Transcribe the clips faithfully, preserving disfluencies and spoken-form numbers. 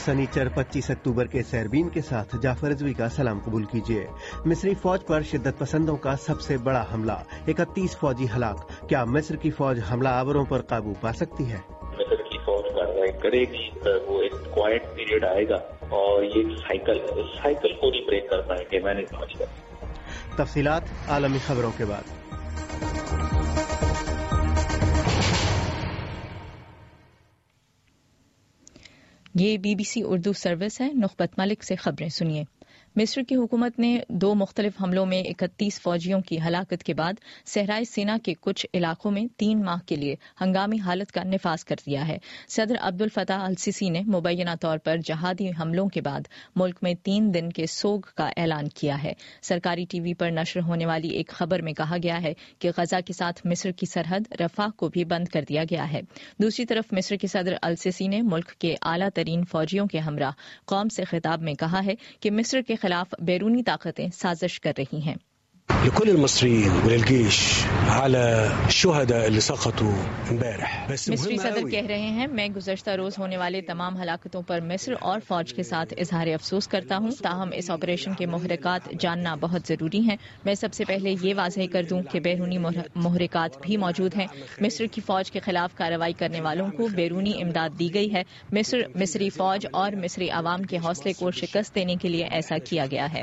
सनीचर पच्चीस अक्टूबर के सैरबीन के साथ जाफर रिजवी का सलाम कबूल कीजिए। मिस्री फौज पर शिद्दत पसंदों का सबसे बड़ा हमला, इकतीस फौजी हलाक। क्या मिस्र की फौज हमला आवरों पर काबू पा सकती है? मिस्र की फौज कार्रवाई करेगी, वो एक क्वाइट पीरियड आएगा और ये साइकिल इस साइकिल को नहीं ब्रेक कर पाएंगे, मैं नहीं समझता। तफसीलात आलमी खबरों के बाद। ये बीबीसी उर्दू सर्विस है। नुखबत मलिक से खबरें सुनिए। मिस्र की हुकूमत ने दो मुख्तलिफ हमलों में इकतीस फौजियों की हलाकत के बाद सहराई सीना के कुछ इलाकों में तीन माह के लिए हंगामी हालत का निफाज कर दिया है। सदर अब्दुल फताह अल सीसी ने मुबैना तौर पर जहादी हमलों के बाद मुल्क में तीन दिन के सोग का ऐलान किया है। सरकारी टीवी पर नशर होने वाली एक खबर में कहा गया है कि गजा के साथ मिस्र की सरहद रफाह को भी बंद कर दिया गया है। दूसरी तरफ मिस्र के सदर अल सीसी ने मुल्क के आला तरीन फौजियों के हमरा कौम से खिताब में कहा है कि मिस्र के खिलाफ बैरूनी ताकतें साजिश कर रही हैं। لكل المصريين وللجيش على الشهداء اللي سقطوا امبارح. मिस्री सदर कह रहे हैं, मैं गुज़श्ता रोज होने वाले तमाम हलाकतों पर मिस्र और फौज के साथ इजहार अफसोस करता हूं। ताहम इस ऑपरेशन के मुहरिकात जानना बहुत जरूरी है। मैं सबसे पहले ये वाज़ेह कर दूं कि बैरूनी मुहरिकात भी मौजूद हैं। मिस्र की फौज के खिलाफ कार्रवाई करने वालों को बैरूनी इमदाद दी गई है। मिस्र मिस्री फौज और मिस्री अवाम के हौसले को शिकस्त देने के लिए ऐसा किया गया है।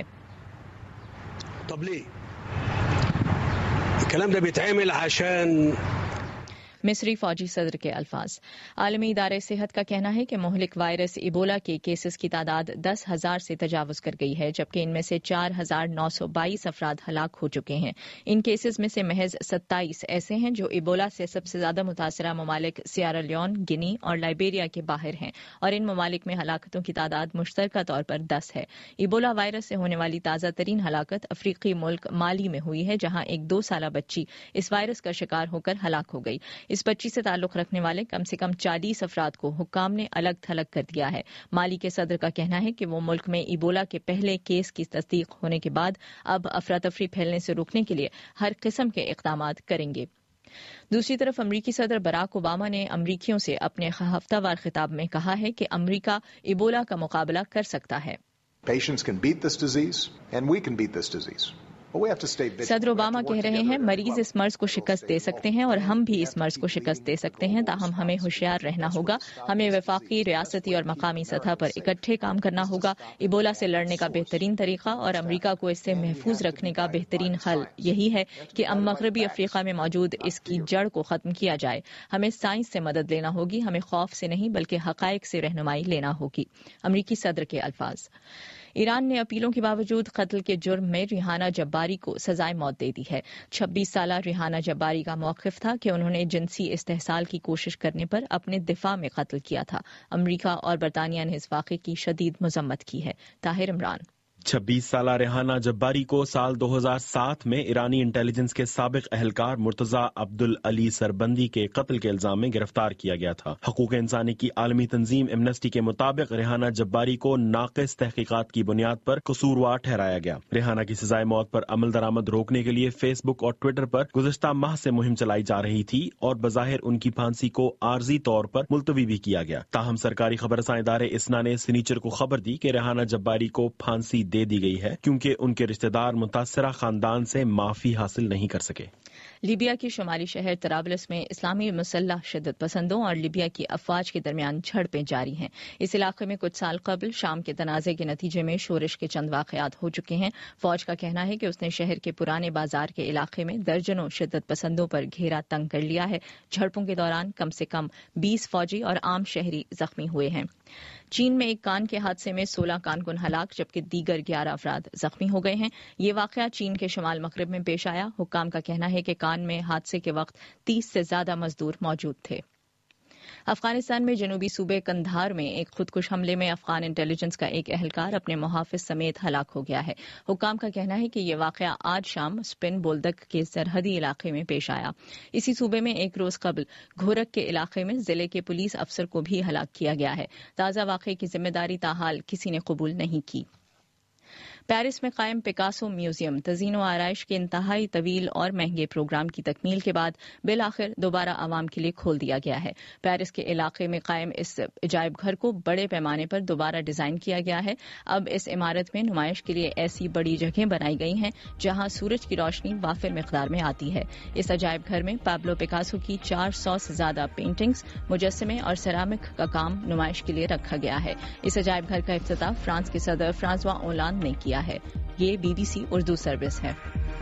الكلام ده بيتعمل عشان मिस्री फौजी सदर के अल्फाज। आलमी इदारे सेहत का कहना है कि मोहलिक वायरस इबोला के केसेस की तादाद दस हजार से तजावुज कर गई है, जबकि इनमें से चार हजार नौ सौ बाईस अफराद हलाक हो चुके हैं। इन केसेस में से महज सत्ताईस ऐसे हैं जो इबोला से सबसे ज्यादा मुतासरा ममालिक सियारा लियोन, गिनी और लाइबेरिया के बाहर हैं, और इन ममालिक में हलाकतों की तादाद मुश्तरका तौर पर दस है। इबोला वायरस से होने वाली ताज़ा तरीन हलाकत अफ्रीकी मुल्क माली में हुई है, जहां एक दो साल बच्ची इस वायरस का शिकार होकर हलाक हो गई। इस बच्ची से ताल्लुक रखने वाले कम से कम चालीस अफराद को हुक्काम ने अलग थलग कर दिया है। माली के सदर का कहना है कि वो मुल्क में इबोला के पहले केस की तस्दीक होने के बाद अब अफरा तफरी फैलने से रोकने के लिए हर किस्म के इक़दामात करेंगे। दूसरी तरफ अमरीकी सदर बराक ओबामा ने अमरीकियों से अपने हफ्तावार खिताब में कहा है कि अमरीका इबोला का मुकाबला कर सकता है। सदर ओबामा कह रहे हैं, मरीज इस मर्ज को शिकस्त दे सकते हैं और हम भी इस मर्ज को शिकस्त दे सकते हैं, ताहम हमें होशियार रहना होगा। हमें वफाकी, रियासती और मकामी सतह पर इकट्ठे काम करना होगा। इबोला से लड़ने का बेहतरीन तरीका और अमरीका को इससे महफूज रखने का बेहतरीन हल यही है कि अब मगरबी अफ्रीका में मौजूद इसकी जड़ को खत्म किया जाए। हमें साइंस से मदद लेना होगी, हमें खौफ से नहीं बल्कि हकायक से रहनुमाई लेना होगी। अमरीकी सदर के अल्फाज। ईरान ने अपीलों के बावजूद कत्ल के जुर्म में रिहाना जब्बारी को सजाए मौत दे दी है। छब्बीस साला रिहाना जब्बारी का मौक़िफ़ था कि उन्होंने जिनसी इस्तेहसाल की कोशिश करने पर अपने दिफा में कत्ल किया था। अमरीका और बरतानिया ने इस वाक़े की शदीद मज़म्मत की है। ताहिर इमरान। छब्बीस साला रेहाना जब्बारी को साल दो हज़ार सात में ईरानी इंटेलिजेंस के साबिक अहलकार मुर्तजा अब्दुल अली सरबंदी के कत्ल के इल्जाम में गिरफ्तार किया गया था। हकूक इंसानी की आलमी तंजीम एमनेस्टी के मुताबिक रेहाना जब्बारी को नाक़िस तहकीकात की बुनियाद पर कसूरवार ठहराया गया। रेहाना की सजाए मौत पर अमल दरामद रोकने के लिए फेसबुक और ट्विटर पर गुज़श्ता माह से मुहिम चलाई जा रही थी और बज़ाहिर उनकी फांसी को आर्जी तौर पर मुलतवी भी किया गया। ताहम सरकारी खबरसां इदारे इसना ने सनीचर को खबर दी कि रेहाना जब्बारी को फांसी दे दी गई है क्योंकि उनके रिश्तेदार मुतासरा खानदान से माफी हासिल नहीं कर सके। लीबिया के शुमाली शहर तराबलस में इस्लामी मुसल्लह शिद्दत पसंदों और लीबिया की अफवाज के दरमियान झड़पें जारी हैं। इस इलाके में कुछ साल कबल शाम के तनाज़े के नतीजे में शोरिश के चंद वाक़यात हो चुके हैं। फौज का कहना है कि उसने शहर के पुराने बाजार के इलाके में दर्जनों शिद्दत पसंदों पर घेरा तंग कर लिया है। झड़पों के दौरान कम से कम बीस फौजी और आम शहरी जख्मी हुए हैं। चीन में एक कान के हादसे में सोलह कारकुन हलाक जबकि दीगर ग्यारह अफराद जख्मी हो गए हैं। ये वाकया चीन के शुमाल मगरिब में पेश आया। हुक्काम का कहना है कि कान में हादसे के वक्त तीस से ज्यादा मजदूर मौजूद थे। अफगानिस्तान में जनूबी सूबे कंधार में एक खुदकुश हमले में अफगान इंटेलिजेंस का एक एहलकार अपने मुहाफिज समेत हलाक हो गया है। हुक्काम का कहना है कि यह वाकया आज शाम स्पिन बोल्दक के सरहदी इलाके में पेश आया। इसी सूबे में एक रोज कबल घोरक के इलाके में जिले के पुलिस अफसर को भी हलाक किया गया है। ताज़ा वाकये की जिम्मेदारी ताहाल किसी ने कबूल नहीं की। پیرس میں قائم پکاسو میوزیم تزئین و آرائش کے انتہائی طویل اور مہنگے پروگرام کی تکمیل کے بعد بالآخر دوبارہ عوام کے لیے کھول دیا گیا ہے۔ پیرس کے علاقے میں قائم اس عجائب گھر کو بڑے پیمانے پر دوبارہ ڈیزائن کیا گیا ہے۔ اب اس عمارت میں نمائش کے لیے ایسی بڑی جگہیں بنائی گئی ہیں جہاں سورج کی روشنی وافر مقدار میں آتی ہے۔ اس عجائب گھر میں پابلو پکاسو کی چار سو سے زیادہ پینٹنگز، مجسمے اور سیرامک کا کام نمائش کے لیے رکھا گیا ہے۔ اس عجائب گھر کا افتتاح فرانس کے صدر فرانسوا اولاند نے کیا ہے۔ یہ B B C Urdu service ہے۔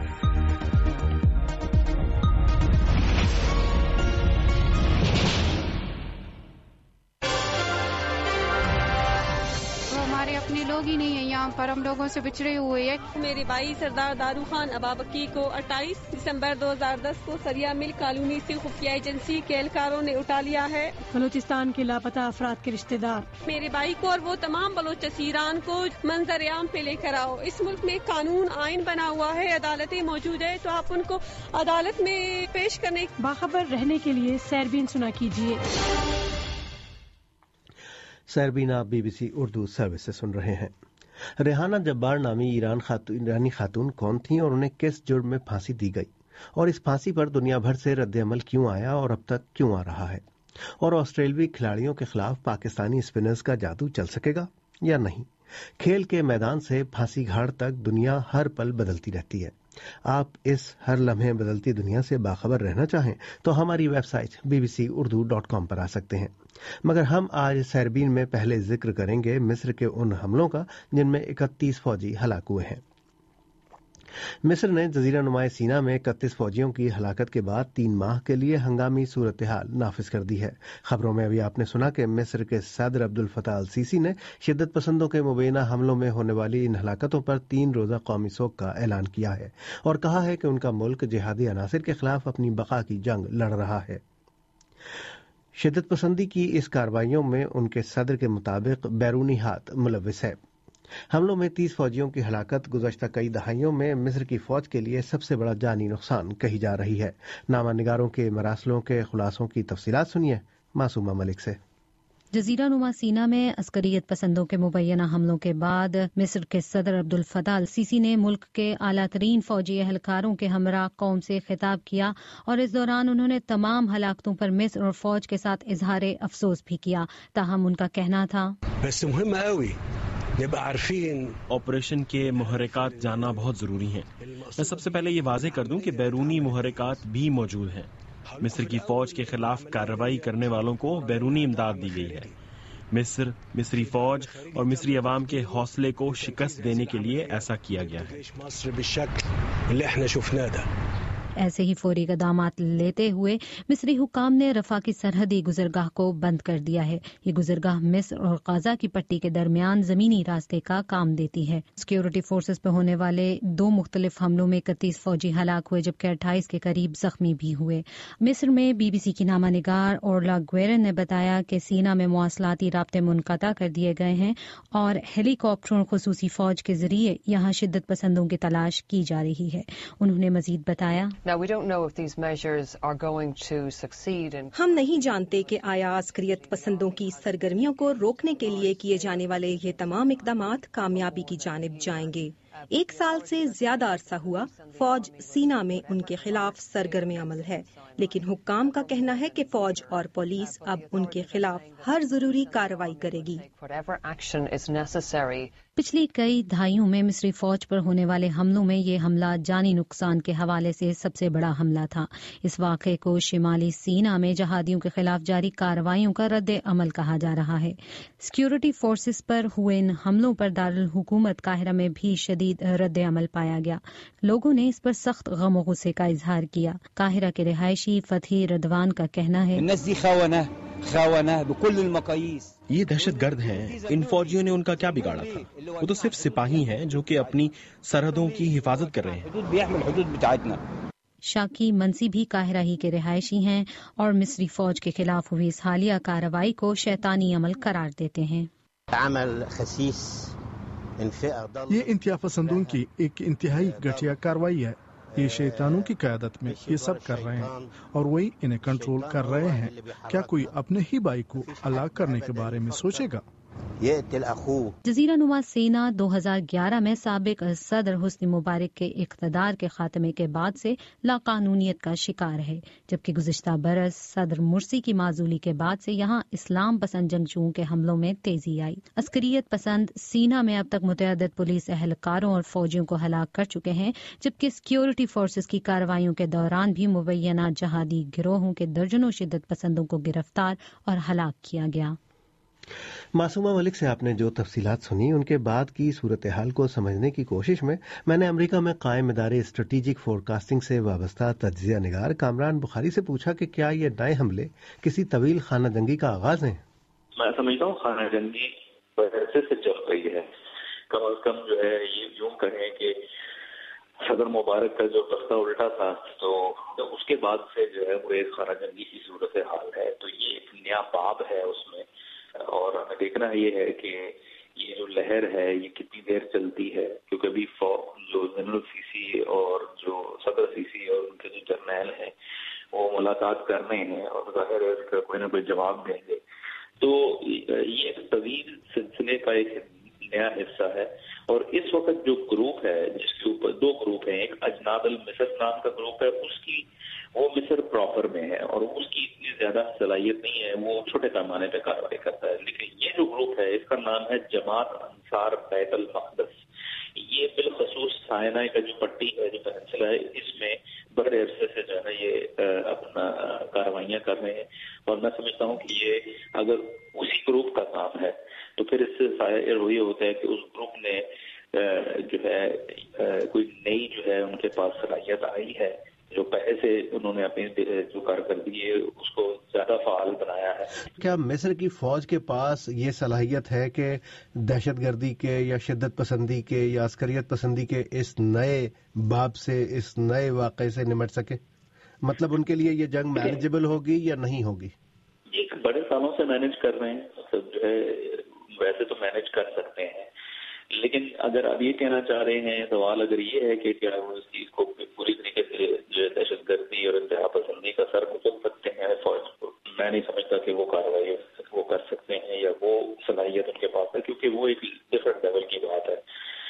اپنے لوگ ہی نہیں ہیں یہاں پر، ہم لوگوں سے بچھڑے ہوئے ہیں۔ میرے بھائی سردار دارو خان ابابکی کو اٹھائیس دسمبر دو ہزار دس کو سریا مل کالونی سے خفیہ ایجنسی کے اہلکاروں نے اٹھا لیا ہے۔ بلوچستان کے لاپتہ افراد کے رشتہ دار، میرے بھائی کو اور وہ تمام بلوچ اسیران کو منظر عام پہ لے کر آؤ۔ اس ملک میں قانون آئین بنا ہوا ہے، عدالتیں موجود ہے، تو آپ ان کو عدالت میں پیش کرنے۔ باخبر رہنے کے لیے سیربین سنا کیجیے۔ سیربین آپ B B C Urdu service سے سن رہے ہیں۔ ریحانہ جبار نامی ایران خاتون ایرانی خاتون کون تھیں اور انہیں کس جرم میں پھانسی دی گئی، اور اس پھانسی پر دنیا بھر سے رد عمل کیوں آیا اور اب تک کیوں آ رہا ہے، اور آسٹریلوی کھلاڑیوں کے خلاف پاکستانی اسپنرز کا جادو چل سکے گا یا نہیں۔ کھیل کے میدان سے پھانسی گھاٹ تک دنیا ہر پل بدلتی رہتی ہے۔ آپ اس ہر لمحے بدلتی دنیا سے باخبر رہنا چاہیں تو ہماری website B B C Urdu dot com پر آ سکتے ہیں، مگر ہم آج سیربین میں پہلے ذکر کریں گے مصر کے ان حملوں کا جن میں اکتیس فوجی ہلاک ہوئے ہیں۔ مصر نے جزیرہ نما سینا میں اکتیس فوجیوں کی ہلاکت کے بعد تین ماہ کے لیے ہنگامی صورتحال نافذ کر دی ہے۔ خبروں میں ابھی آپ نے سنا کہ مصر کے صدر عبد الفتاح السیسی نے شدت پسندوں کے مبینہ حملوں میں ہونے والی ان ہلاکتوں پر تین روزہ قومی سوگ کا اعلان کیا ہے اور کہا ہے کہ ان کا ملک جہادی عناصر کے خلاف اپنی بقا کی جنگ لڑ رہا ہے۔ شدت پسندی کی اس کارروائیوں میں ان کے صدر کے مطابق بیرونی ہاتھ ملوث ہے۔ حملوں میں تیس فوجیوں کی ہلاکت گزشتہ کئی دہائیوں میں مصر کی فوج کے لیے سب سے بڑا جانی نقصان کہی جا رہی ہے۔ نامہ نگاروں کے مراسلوں کے خلاصوں کی تفصیلات سنیے معصومہ ملک سے۔ جزیرہ نما سینا میں عسکریت پسندوں کے مبینہ حملوں کے بعد مصر کے صدر عبد الفتاح السیسی نے ملک کے اعلیٰ ترین فوجی اہلکاروں کے ہمراہ قوم سے خطاب کیا اور اس دوران انہوں نے تمام ہلاکتوں پر مصر اور فوج کے ساتھ اظہار افسوس بھی کیا۔ تاہم ان کا کہنا تھا آپریشن کے محرکات جاننا بہت ضروری ہیں۔ میں سب سے پہلے یہ واضح کر دوں کہ بیرونی محرکات بھی موجود ہیں۔ مصر کی فوج کے خلاف کارروائی کرنے والوں کو بیرونی امداد دی گئی ہے۔ مصر، مصری فوج اور مصری عوام کے حوصلے کو شکست دینے کے لیے ایسا کیا گیا ہے۔ ایسے ہی فوری اقدامات لیتے ہوئے مصری حکام نے رفح کی سرحدی گزرگاہ کو بند کر دیا ہے۔ یہ گزرگاہ مصر اور غزہ کی پٹی کے درمیان زمینی راستے کا کام دیتی ہے۔ سیکیورٹی فورسز پہ ہونے والے دو مختلف حملوں میں اکتیس فوجی ہلاک ہوئے جبکہ اٹھائیس کے قریب زخمی بھی ہوئے۔ مصر میں بی بی سی کی نامہ نگار اورلا گویرن نے بتایا کہ سینا میں مواصلاتی رابطے منقطع کر دیے گئے ہیں اور ہیلی کاپٹروں اور خصوصی فوج کے ذریعے یہاں شدت پسندوں کی تلاش کی جا رہی ہے۔ انہوں نے مزید بتایا، ہم نہیں جانتے کہ آیا عسکریت پسندوں کی سرگرمیوں کو روکنے کے لیے کیے جانے والے یہ تمام اقدامات کامیابی کی جانب جائیں گے۔ ایک سال سے زیادہ عرصہ ہوا فوج سینا میں ان کے خلاف سرگرم عمل ہے، لیکن حکام کا کہنا ہے کہ فوج اور پولیس اب ان کے خلاف ہر ضروری کارروائی کرے گی۔ پچھلی کئی دہائیوں میں مصری فوج پر ہونے والے حملوں میں یہ حملہ جانی نقصان کے حوالے سے سب سے بڑا حملہ تھا۔ اس واقعے کو شمالی سینا میں جہادیوں کے خلاف جاری کارروائیوں کا رد عمل کہا جا رہا ہے۔ سیکیورٹی فورسز پر ہوئے ان حملوں پر دارالحکومت قاہرہ میں بھی شدید رد عمل پایا گیا۔ لوگوں نے اس پر سخت غم و غصے کا اظہار کیا۔ قاہرہ کے رہائشی فتحی ردوان کا کہنا ہے، یہ دہشت گرد ہیں، ان فوجیوں نے ان کا کیا بگاڑا تھا؟ وہ تو صرف سپاہی ہیں جو کہ اپنی سرحدوں کی حفاظت کر رہے ہیں۔ شاکی منسی بھی قاہرہ ہی کے رہائشی ہیں اور مصری فوج کے خلاف ہوئی اس حالیہ کارروائی کو شیطانی عمل قرار دیتے ہیں۔ یہ انتہا پسندوں کی ایک انتہائی گھٹیا کارروائی ہے۔ یہ شیطانوں کی قیادت میں یہ سب کر رہے ہیں اور وہی انہیں کنٹرول کر رہے ہیں۔ کیا کوئی اپنے ہی بھائی کو ہلاک کرنے کے بارے میں سوچے گا؟ जजीरा नुमा सेना दो हज़ार ग्यारह में साबिक सदर हुस्नी मुबारक के इक़्तिदार के खात्मे के बाद से लाकानूनियत का शिकार है, जबकि गुज़िश्ता बरस सदर मुर्सी की माजूली के बाद से यहाँ इस्लाम पसंद जंगजुओं के हमलों में तेजी आई। अस्करियत पसंद सीना में अब तक मुतअद्दिद पुलिस एहलकारों और फौजियों को हलाक कर चुके हैं, जबकि सिक्योरिटी फोर्सेस की कार्रवाइयों के दौरान भी मुबैना जहादी गिरोहों के दर्जनों शिद्दत पसंदों को गिरफ्तार और हलाक किया गया। मासूमा मलिक से आपने जो तफसीलात सुनी, उनके बाद की सूरत हाल को समझने की कोशिश में मैंने अमेरिका में कायम इदारे स्ट्रेटेजिक फोरकास्टिंग से वाबस्ता तज्जिया निगार कामरान बुखारी से पूछा कि क्या ये नए हमले किसी तवील खाना जंगी का आगाज है। मैं समझता हूँ खाना जंगी वैसे से चल रही है, कम अज कम जो है ये यूं कहें कि सदर मुबारक का जो तख्ता उल्टा था तो, तो उसके बाद से जो है वो एक खाना जंगी की सूरत हाल है। तो ये एक नया बाब है उसमें, और हमें देखना ये है कि ये जो लहर है ये कितनी देर चलती है, क्योंकि अभी जो जनरल सीसी और जो सदर सीसी और उनके जो जर्नैल हैं वो मुलाकात कर रहे हैं और जाहिर है उसका कोई ना कोई जवाब देंगे। तो ये एक तवील सिलसिले का एक नया हिस्सा है। और इस वक्त जो ग्रुप है जिसके ऊपर दो ग्रुप हैं, एक अजनाब अल मिस्र नाम का ग्रुप है, उसकी वो मिस्र प्रॉपर में है और उसकी इतनी ज्यादा सलाहियत नहीं है, वो छोटे पैमाने पे कार्रवाई करता है। लेकिन ये जो ग्रुप है इसका नाम है जमात अंसार बैत अल मक़दस। ये बिलखसूस साइनाई का जो पट्टी है, जो पेनिनसुला है, इसमें बड़े अरसे से जो है ये अपना कार्रवाइयां कर रहे हैं। और मैं समझता हूँ कि ये अगर उसी ग्रुप का काम है तो फिर इससे जाहिर वही होता है कि उस ग्रुप ने जो है कोई नई जो है उनके पास सलाहियत आई है, जो पहले से उन्होंने अपनी जो कारकर्दगी है उसको ज्यादा फाल बनाया है। क्या मिस्र की फौज के पास ये सलाहियत है कि दहशतगर्दी के या शिद्दत पसंदी के या अस्करियत पसंदी के इस नए बाब से, इस नए वाक़े से निमट सके? मतलब उनके लिए ये जंग मैनेजेबल होगी या नहीं होगी? एक बड़े सालों से मैनेज कर रहे हैं, मतलब जो है वैसे तो मैनेज कर सकते हैं, लेकिन अगर अब ये कहना चाह रहे हैं, सवाल अगर ये है कि क्या वो इस चीज को पूरी तरीके से जो है दहशतगर्दी और इंतहा पसंदी का सर कुचल सकते हैं फौज को, मैं नहीं समझता कि वो कार्रवाई वो कर सकते हैं या वो सलाहियत उनके पास है, क्योंकि वो एक डिफरेंट लेवल की बात है।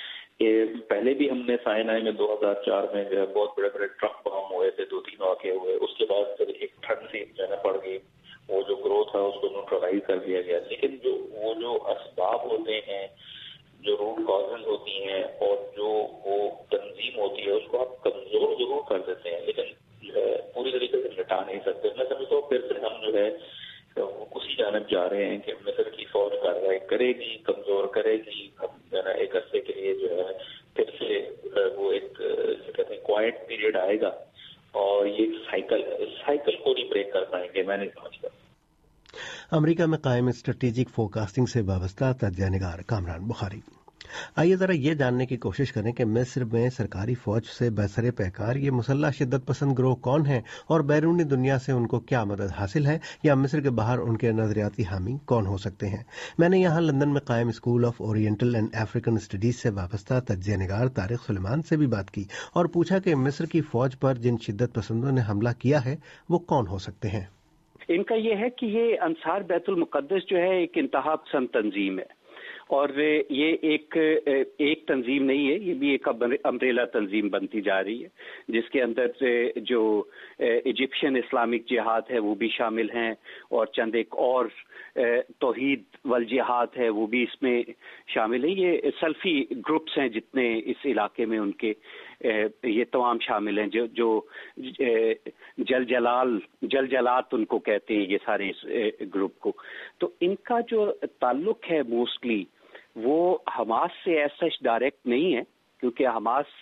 ये पहले भी हमने साइनाई में दो हज़ार चार में जो है बहुत बड़े बड़े ट्रक बम हुए थे, दो तीन वाक़े हुए, उसके बाद फिर एक ठंड सी जो है पड़ गई, वो जो ग्रोथ था उसको न्यूट्रलाइज कर दिया गया। लेकिन जो वो जो असबाब होते हैं, जो रूट कॉजेज होती हैं और जो वो तंजीम होती है, उसको आप कमजोर जरूर कर देते हैं, लेकिन जो है पूरी तरीके से मिटा नहीं सकते। मैं समझता हूँ फिर से हम जो है उसी जानब जा रहे हैं कि मिस्र की फौज कार्रवाई करेगी, कमजोर करेगी, एक अरसे के लिए जो है फिर से वो एक कहते हैं क्वाइट पीरियड आएगा और ये साइकिल है, इस साइकिल को नहीं ब्रेक कर पाएंगे, मैं नहीं समझता। अमेरिका में कायम स्ट्रेटेजिक फोरकास्टिंग से वाबस्ता तज्जिया निगार कामरान बुखारी। आइए जरा ये जानने की कोशिश करें कि मिस्र में सरकारी फौज से बसरे पैकार ये मुसल्लह शिद्दत पसंद ग्रोह कौन है और बैरूनी दुनिया से उनको क्या मदद हासिल है, या मिस्र के बाहर उनके नजरियाती हामी कौन हो सकते हैं। मैंने यहाँ लंदन में कायम School of Oriental and African Studies से वाबस्ता तज्जिया निगार तारिक सुलेमान से भी बात की और पूछा कि मिस्र की फौज पर जिन शिद्दत पसंदों ने हमला किया है वो कौन हो सकते हैं। इनका ये है कि ये अंसार बैतुल मुक़द्दस जो है एक इंतहा पसंद तंजीम है और ये एक एक तंजीम नहीं है, ये भी एक अम्ब्रेला तंजीम बनती जा रही है, जिसके अंदर जो इजिप्शियन इस्लामिक जिहाद है वो भी शामिल हैं और चंद एक और तौहीद वल जिहाद है वो भी इसमें शामिल है। ये सल्फी ग्रुप्स हैं जितने इस इलाके में, उनके ये तमाम शामिल हैं, जो जो जल जलाल जल जलात उनको कहते हैं, ये सारे इस ग्रुप को। तो इनका जो ताल्लुक है मोस्टली वो हमास से ऐसा डायरेक्ट नहीं है, क्योंकि हमास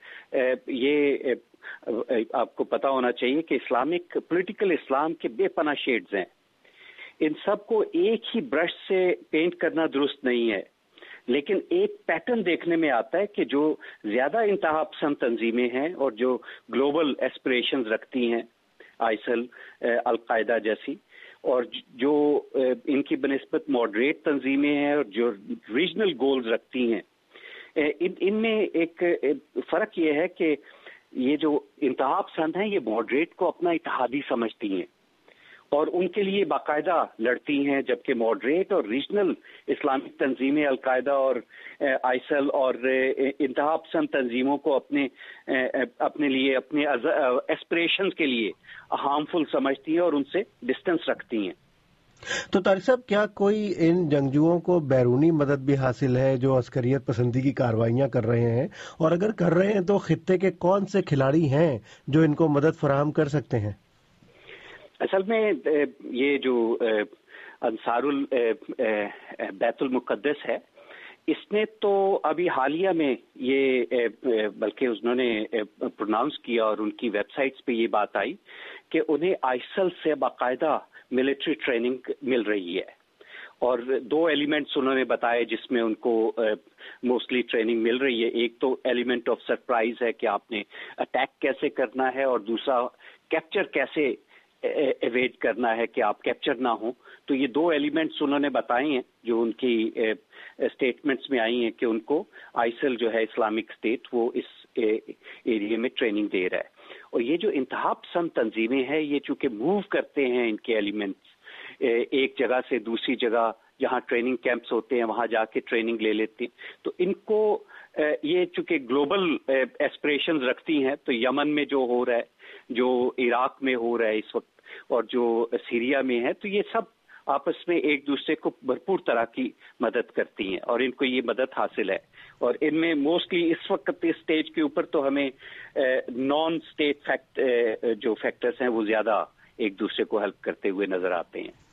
ये आपको पता होना चाहिए कि इस्लामिक पॉलिटिकल इस्लाम के बेपना शेड्स हैं, इन सब को एक ही ब्रश से पेंट करना दुरुस्त नहीं है, लेकिन एक पैटर्न देखने में आता है कि जो ज्यादा इंतहा पसंद तंजीमें हैं और जो ग्लोबल एस्पिरेशंस रखती हैं, आइसल, अलकायदा जैसी, और जो इनकी बनिस्बत मॉडरेट तंजीमें हैं और जो रीजनल गोल्स रखती हैं, इन इनमें एक फर्क ये है कि ये जो इंतहा पसंद हैं ये मॉडरेट को अपना इत्तेहादी समझती हैं اور ان کے لیے باقاعدہ لڑتی ہیں، جبکہ ماڈریٹ اور ریجنل اسلامک تنظیمیں القاعدہ اور آئیسل اور انتہا پسند تنظیموں کو اپنے اپنے لیے اپنے ایسپریشنز کے لیے ہارمفل سمجھتی ہیں اور ان سے ڈسٹینس رکھتی ہیں۔ تو طارق صاحب، کیا کوئی ان جنگجوؤں کو بیرونی مدد بھی حاصل ہے جو عسکریت پسندی کی کارروائیاں کر رہے ہیں؟ اور اگر کر رہے ہیں تو خطے کے کون سے کھلاڑی ہیں جو ان کو مدد فراہم کر سکتے ہیں؟ اصل میں یہ جو انصار بیت المقدس ہے، اس نے تو ابھی حالیہ میں یہ بلکہ انہوں نے پروناؤنس کیا اور ان کی ویب سائٹس پہ یہ بات آئی کہ انہیں آئیسل سے باقاعدہ ملٹری ٹریننگ مل رہی ہے، اور دو ایلیمنٹس انہوں نے بتائے جس میں ان کو موسٹلی ٹریننگ مل رہی ہے۔ ایک تو ایلیمنٹ آف سرپرائز ہے کہ آپ نے اٹیک کیسے کرنا ہے، اور دوسرا کیپچر کیسے ایویڈ کرنا ہے کہ آپ کیپچر نہ ہوں۔ تو یہ دو ایلیمنٹس انہوں نے بتائے ہیں جو ان کی اسٹیٹمنٹس میں آئی ہیں کہ ان کو آئیسل جو ہے اسلامک اسٹیٹ وہ اس ایریے میں ٹریننگ دے رہا ہے۔ اور یہ جو انتہا پسند تنظیمیں ہیں، یہ چونکہ موو کرتے ہیں ان کے ایلیمنٹس ایک جگہ سے دوسری جگہ، جہاں ٹریننگ کیمپس ہوتے ہیں وہاں جا کے ٹریننگ لے لیتے ہیں، تو ان کو یہ چونکہ گلوبل ایسپریشنز رکھتی ہیں، تو یمن میں جو ہو رہا ہے، جو عراق میں ہو رہا ہے اس وقت، اور جو سیریا میں ہے، تو یہ سب آپس میں ایک دوسرے کو بھرپور طرح کی مدد کرتی ہیں اور ان کو یہ مدد حاصل ہے۔ اور ان میں موسٹلی اس وقت اس سٹیج کے اوپر تو ہمیں نان اسٹیٹ فیکٹ جو فیکٹرز ہیں وہ زیادہ ایک دوسرے کو ہیلپ کرتے ہوئے نظر آتے ہیں۔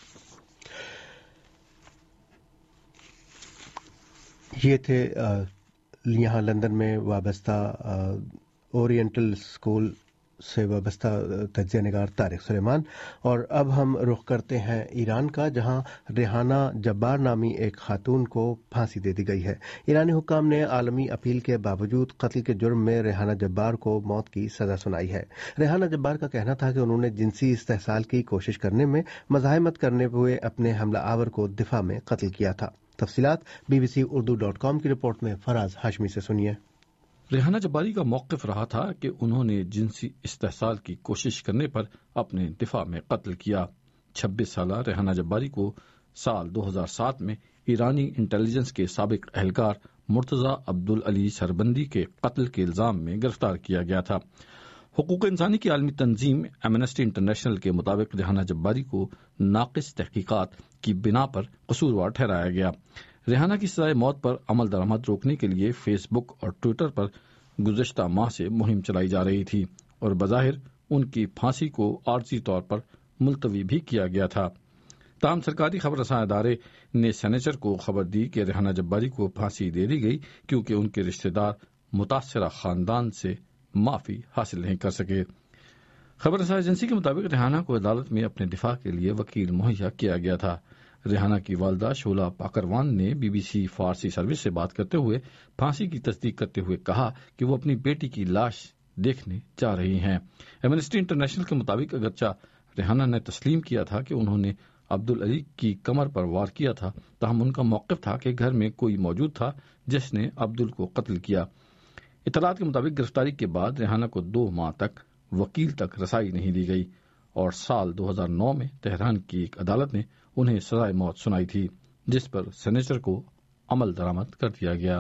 یہ تھے یہاں لندن میں وابستہ اورینٹل اسکول سے وابستہ تجزیہ نگار طارق سلیمان۔ اور اب ہم رخ کرتے ہیں ایران کا، جہاں ریحانہ جبار نامی ایک خاتون کو پھانسی دے دی گئی ہے۔ ایرانی حکام نے عالمی اپیل کے باوجود قتل کے جرم میں ریحانہ جبار کو موت کی سزا سنائی ہے۔ ریحانہ جبار کا کہنا تھا کہ انہوں نے جنسی استحصال کی کوشش کرنے میں مزاحمت کرنے ہوئے اپنے حملہ آور کو دفاع میں قتل کیا تھا۔ تفصیلات B B C Urdu dot com کی رپورٹ میں فراز ہاشمی سے سنیے۔ ریحانہ جباری کا موقف رہا تھا کہ انہوں نے جنسی استحصال کی کوشش کرنے پر اپنے دفاع میں قتل کیا۔ چھبیس سالہ ریحانہ جباری کو سال دو ہزار سات میں ایرانی انٹیلیجنس کے سابق اہلکار مرتضی عبدالعلی سربندی کے قتل کے الزام میں گرفتار کیا گیا تھا۔ حقوق انسانی کی عالمی تنظیم ایمنسٹی انٹرنیشنل کے مطابق ریحانہ جباری کو ناقص تحقیقات کی بنا پر قصوروار ٹھہرایا گیا۔ ریحانہ کی سزائے موت پر عمل درآمد روکنے کے لیے فیس بک اور ٹویٹر پر گزشتہ ماہ سے مہم چلائی جا رہی تھی، اور بظاہر ان کی پھانسی کو عارضی طور پر ملتوی بھی کیا گیا تھا۔ تاہم سرکاری خبر رساں ادارے نے سینیچر کو خبر دی کہ ریحانہ جباری کو پھانسی دے دی گئی کیونکہ ان کے رشتہ دار متاثرہ خاندان سے معافی حاصل نہیں کر سکے۔ خبر رساں ایجنسی کے مطابق ریحانہ کو عدالت میں اپنے دفاع کے لیے وکیل مہیا کیا گیا تھا۔ ریحانہ کی والدہ شولا پاکروان نے B B C Farsi service سے بات کرتے ہوئے پھانسی کی تصدیق کرتے ہوئے کہا کہ وہ اپنی بیٹی کی لاش دیکھنے جا رہی ہیں۔ ایمنسٹی انٹرنیشنل کے مطابق اگرچہ ریحانہ نے تسلیم کیا تھا کہ انہوں نے عبدالعلی کی کمر پر وار کیا تھا، تاہم ان کا موقف تھا کہ گھر میں کوئی موجود تھا جس نے عبدال کو قتل کیا۔ اطلاعات کے مطابق گرفتاری کے بعد ریحانہ کو دو ماہ تک وکیل تک رسائی نہیں دی گئی، اور سال دو ہزار نو میں تہران کی ایک عدالت نے انہیں سزائے موت سنائی تھی، جس پر سینیچر کو عمل درآمد کر دیا گیا۔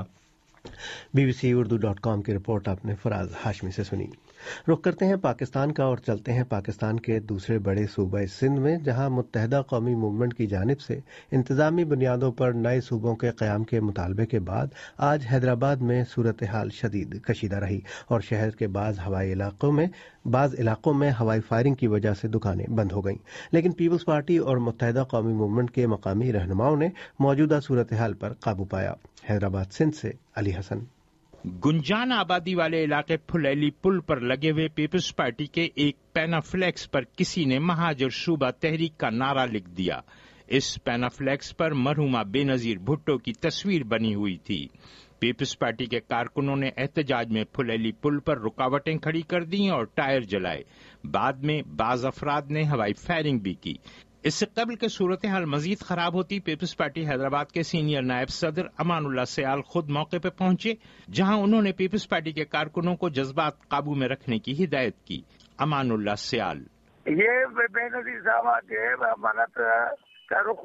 B B C Urdu dot com کی رپورٹ آپ نے فراز ہاشمی سے سنی۔ رخ کرتے ہیں پاکستان کا اور چلتے ہیں پاکستان کے دوسرے بڑے صوبہ سندھ میں، جہاں متحدہ قومی موومنٹ کی جانب سے انتظامی بنیادوں پر نئے صوبوں کے قیام کے مطالبے کے بعد آج حیدرآباد میں صورتحال شدید کشیدہ رہی اور شہر کے بعض ہوائی علاقوں میں بعض علاقوں میں ہوائی فائرنگ کی وجہ سے دکانیں بند ہو گئیں، لیکن پیپلز پارٹی اور متحدہ قومی موومنٹ کے مقامی رہنماؤں نے موجودہ صورتحال پر قابو پایا۔ حیدرآباد سندھ سے علی حسن۔ گنجان آبادی والے علاقے پھلیلی پل پر لگے ہوئے پیپلز پارٹی کے ایک پینافلیکس پر کسی نے مہاجر صوبہ تحریک کا نعرہ لکھ دیا۔ اس پینافلیکس پر مرحومہ بے نظیر بھٹو کی تصویر بنی ہوئی تھی۔ پیپلز پارٹی کے کارکنوں نے احتجاج میں پھلیلی پل پر رکاوٹیں کھڑی کر دیں اور ٹائر جلائے۔ بعد میں بعض افراد نے ہوائی فائرنگ بھی کی۔ اس سے قبل کہ صورتحال مزید خراب ہوتی، پیپلز پارٹی حیدرآباد کے سینئر نائب صدر امان اللہ سیال خود موقع پہ پہنچے، جہاں انہوں نے پیپلز پارٹی کے کارکنوں کو جذبات قابو میں رکھنے کی ہدایت کی۔ امان اللہ سیال: یہ بے نظیر صاحب کے امانت کا رخ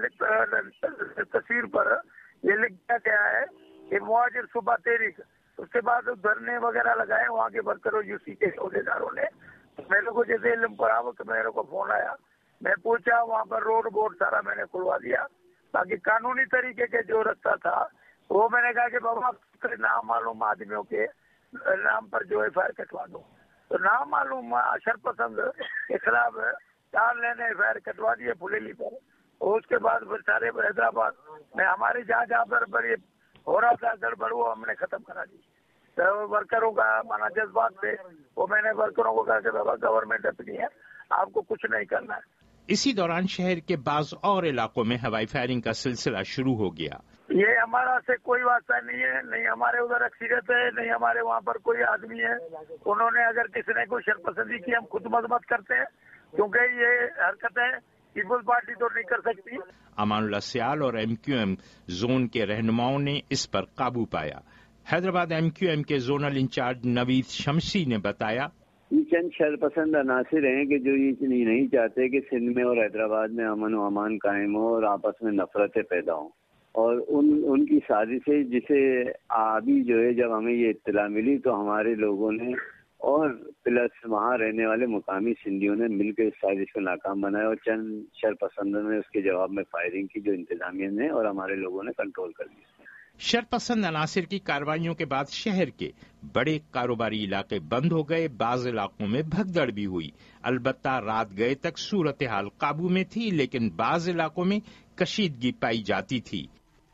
تصویر پر یہ لکھا گیا ہے کہ مہاجر صبح تحریک، اس کے بعد دھرنے وغیرہ لگائے وہاں کے ورکروں یو سی کے عہدے داروں نے. میرے کو جیسے علم پڑا وہ میرے کو فون آیا، میں پوچھا، وہاں پر روڈ بورڈ سارا میں نے کھلوا دیا. باقی قانونی طریقے کے جو رستہ تھا وہ میں نے کہا کہ بابا نام معلوم آدمیوں کے نام پر جو ایف آئی آر کٹوا دو. تو نام معلوم اشر پسند کے خلاف چار لینے ایف آئی آر کٹوا دیے پھلیلی پر. اور اس کے بعد پھر سارے حیدرآباد میں ہماری جہاں جہاں پر پر یہ ہو رہا تھا گڑبڑ وہ ہم نے ختم کرا دی. تو ورکروں کا مانا جذبات تھے وہ میں نے ورکروں کو کہا کہ بابا گورنمنٹ اپنی ہے، آپ کو کچھ نہیں کرنا ہے. اسی دوران شہر کے بعض اور علاقوں میں ہوائی فائرنگ کا سلسلہ شروع ہو گیا. یہ ہمارا سے کوئی واسطہ نہیں ہے، نہیں ہمارے ادھر اکثریت ہے، نہیں ہمارے وہاں پر کوئی آدمی ہے. انہوں نے اگر کسی نے کوئی شرپسندی کی ہم خود مذمت کرتے ہیں، کیونکہ یہ حرکتیں پیپلز پارٹی تو نہیں کر سکتی. امان اللہ سیال اور ایم کیو ایم زون کے رہنماؤں نے اس پر قابو پایا. حیدرآباد ایم کیو ایم کے زونل انچارج نوید شمسی نے بتایا، یہ چند شرپسند عناصر ہیں کہ جو یہ نہیں چاہتے کہ سندھ میں اور حیدرآباد میں امن و امان قائم ہو اور آپس میں نفرتیں پیدا ہوں. اور ان ان کی سازشیں جسے ابھی جو ہے جب ہمیں یہ اطلاع ملی تو ہمارے لوگوں نے اور پلس وہاں رہنے والے مقامی سندھیوں نے مل کے اس سازش کو ناکام بنایا اور چند شرپسندوں نے اس کے جواب میں فائرنگ کی جو انتظامیہ نے اور ہمارے لوگوں نے کنٹرول کر دی. شرپسند عناصر کی کارروائیوں کے بعد شہر کے بڑے کاروباری علاقے بند ہو گئے. بعض علاقوں میں بھگدڑ بھی ہوئی. البتہ رات گئے تک صورتحال قابو میں تھی، لیکن بعض علاقوں میں کشیدگی پائی جاتی تھی.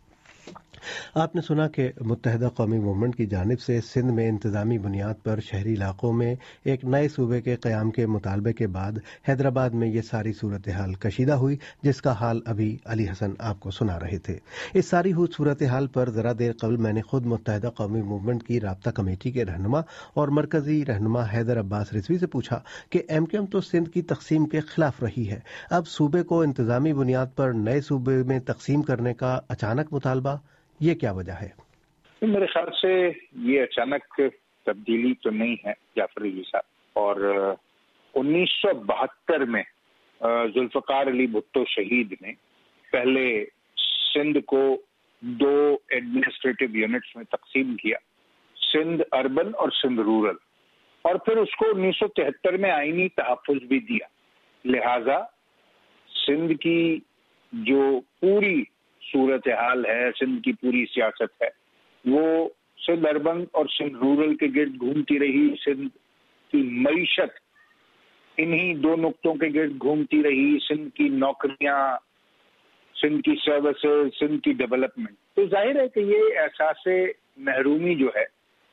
آپ نے سنا کہ متحدہ قومی موومنٹ کی جانب سے سندھ میں انتظامی بنیاد پر شہری علاقوں میں ایک نئے صوبے کے قیام کے مطالبے کے بعد حیدرآباد میں یہ ساری صورتحال کشیدہ ہوئی، جس کا حال ابھی علی حسن آپ کو سنا رہے تھے. اس ساری ہوئی صورتحال پر ذرا دیر قبل میں نے خود متحدہ قومی موومنٹ کی رابطہ کمیٹی کے رہنما اور مرکزی رہنما حیدر عباس رضوی سے پوچھا کہ ایم کیو ایم تو سندھ کی تقسیم کے خلاف رہی ہے، اب صوبے کو انتظامی بنیاد پر نئے صوبے میں تقسیم کرنے کا اچانک مطالبہ، یہ کیا وجہ ہے؟ میرے خیال سے یہ اچانک تبدیلی تو نہیں ہے جعفر علی صاحب. اور انیس سو بہتر میں ذوالفقار علی بھٹو شہید نے پہلے سندھ کو دو ایڈمنسٹریٹو یونٹس میں تقسیم کیا، سندھ اربن اور سندھ رورل، اور پھر اس کو انیس سو تہتر میں آئینی تحفظ بھی دیا. لہذا سندھ کی جو پوری صورتحال ہے، سندھ کی پوری سیاست ہے، وہ سندھ اربن اور سندھ رورل کے گرد گھومتی رہی. سندھ کی معیشت انہی دو نقطوں کے گرد گھومتی رہی، سندھ کی نوکریاں، سندھ کی سروسز، سندھ کی ڈیولپمنٹ. تو ظاہر ہے کہ یہ احساس محرومی جو ہے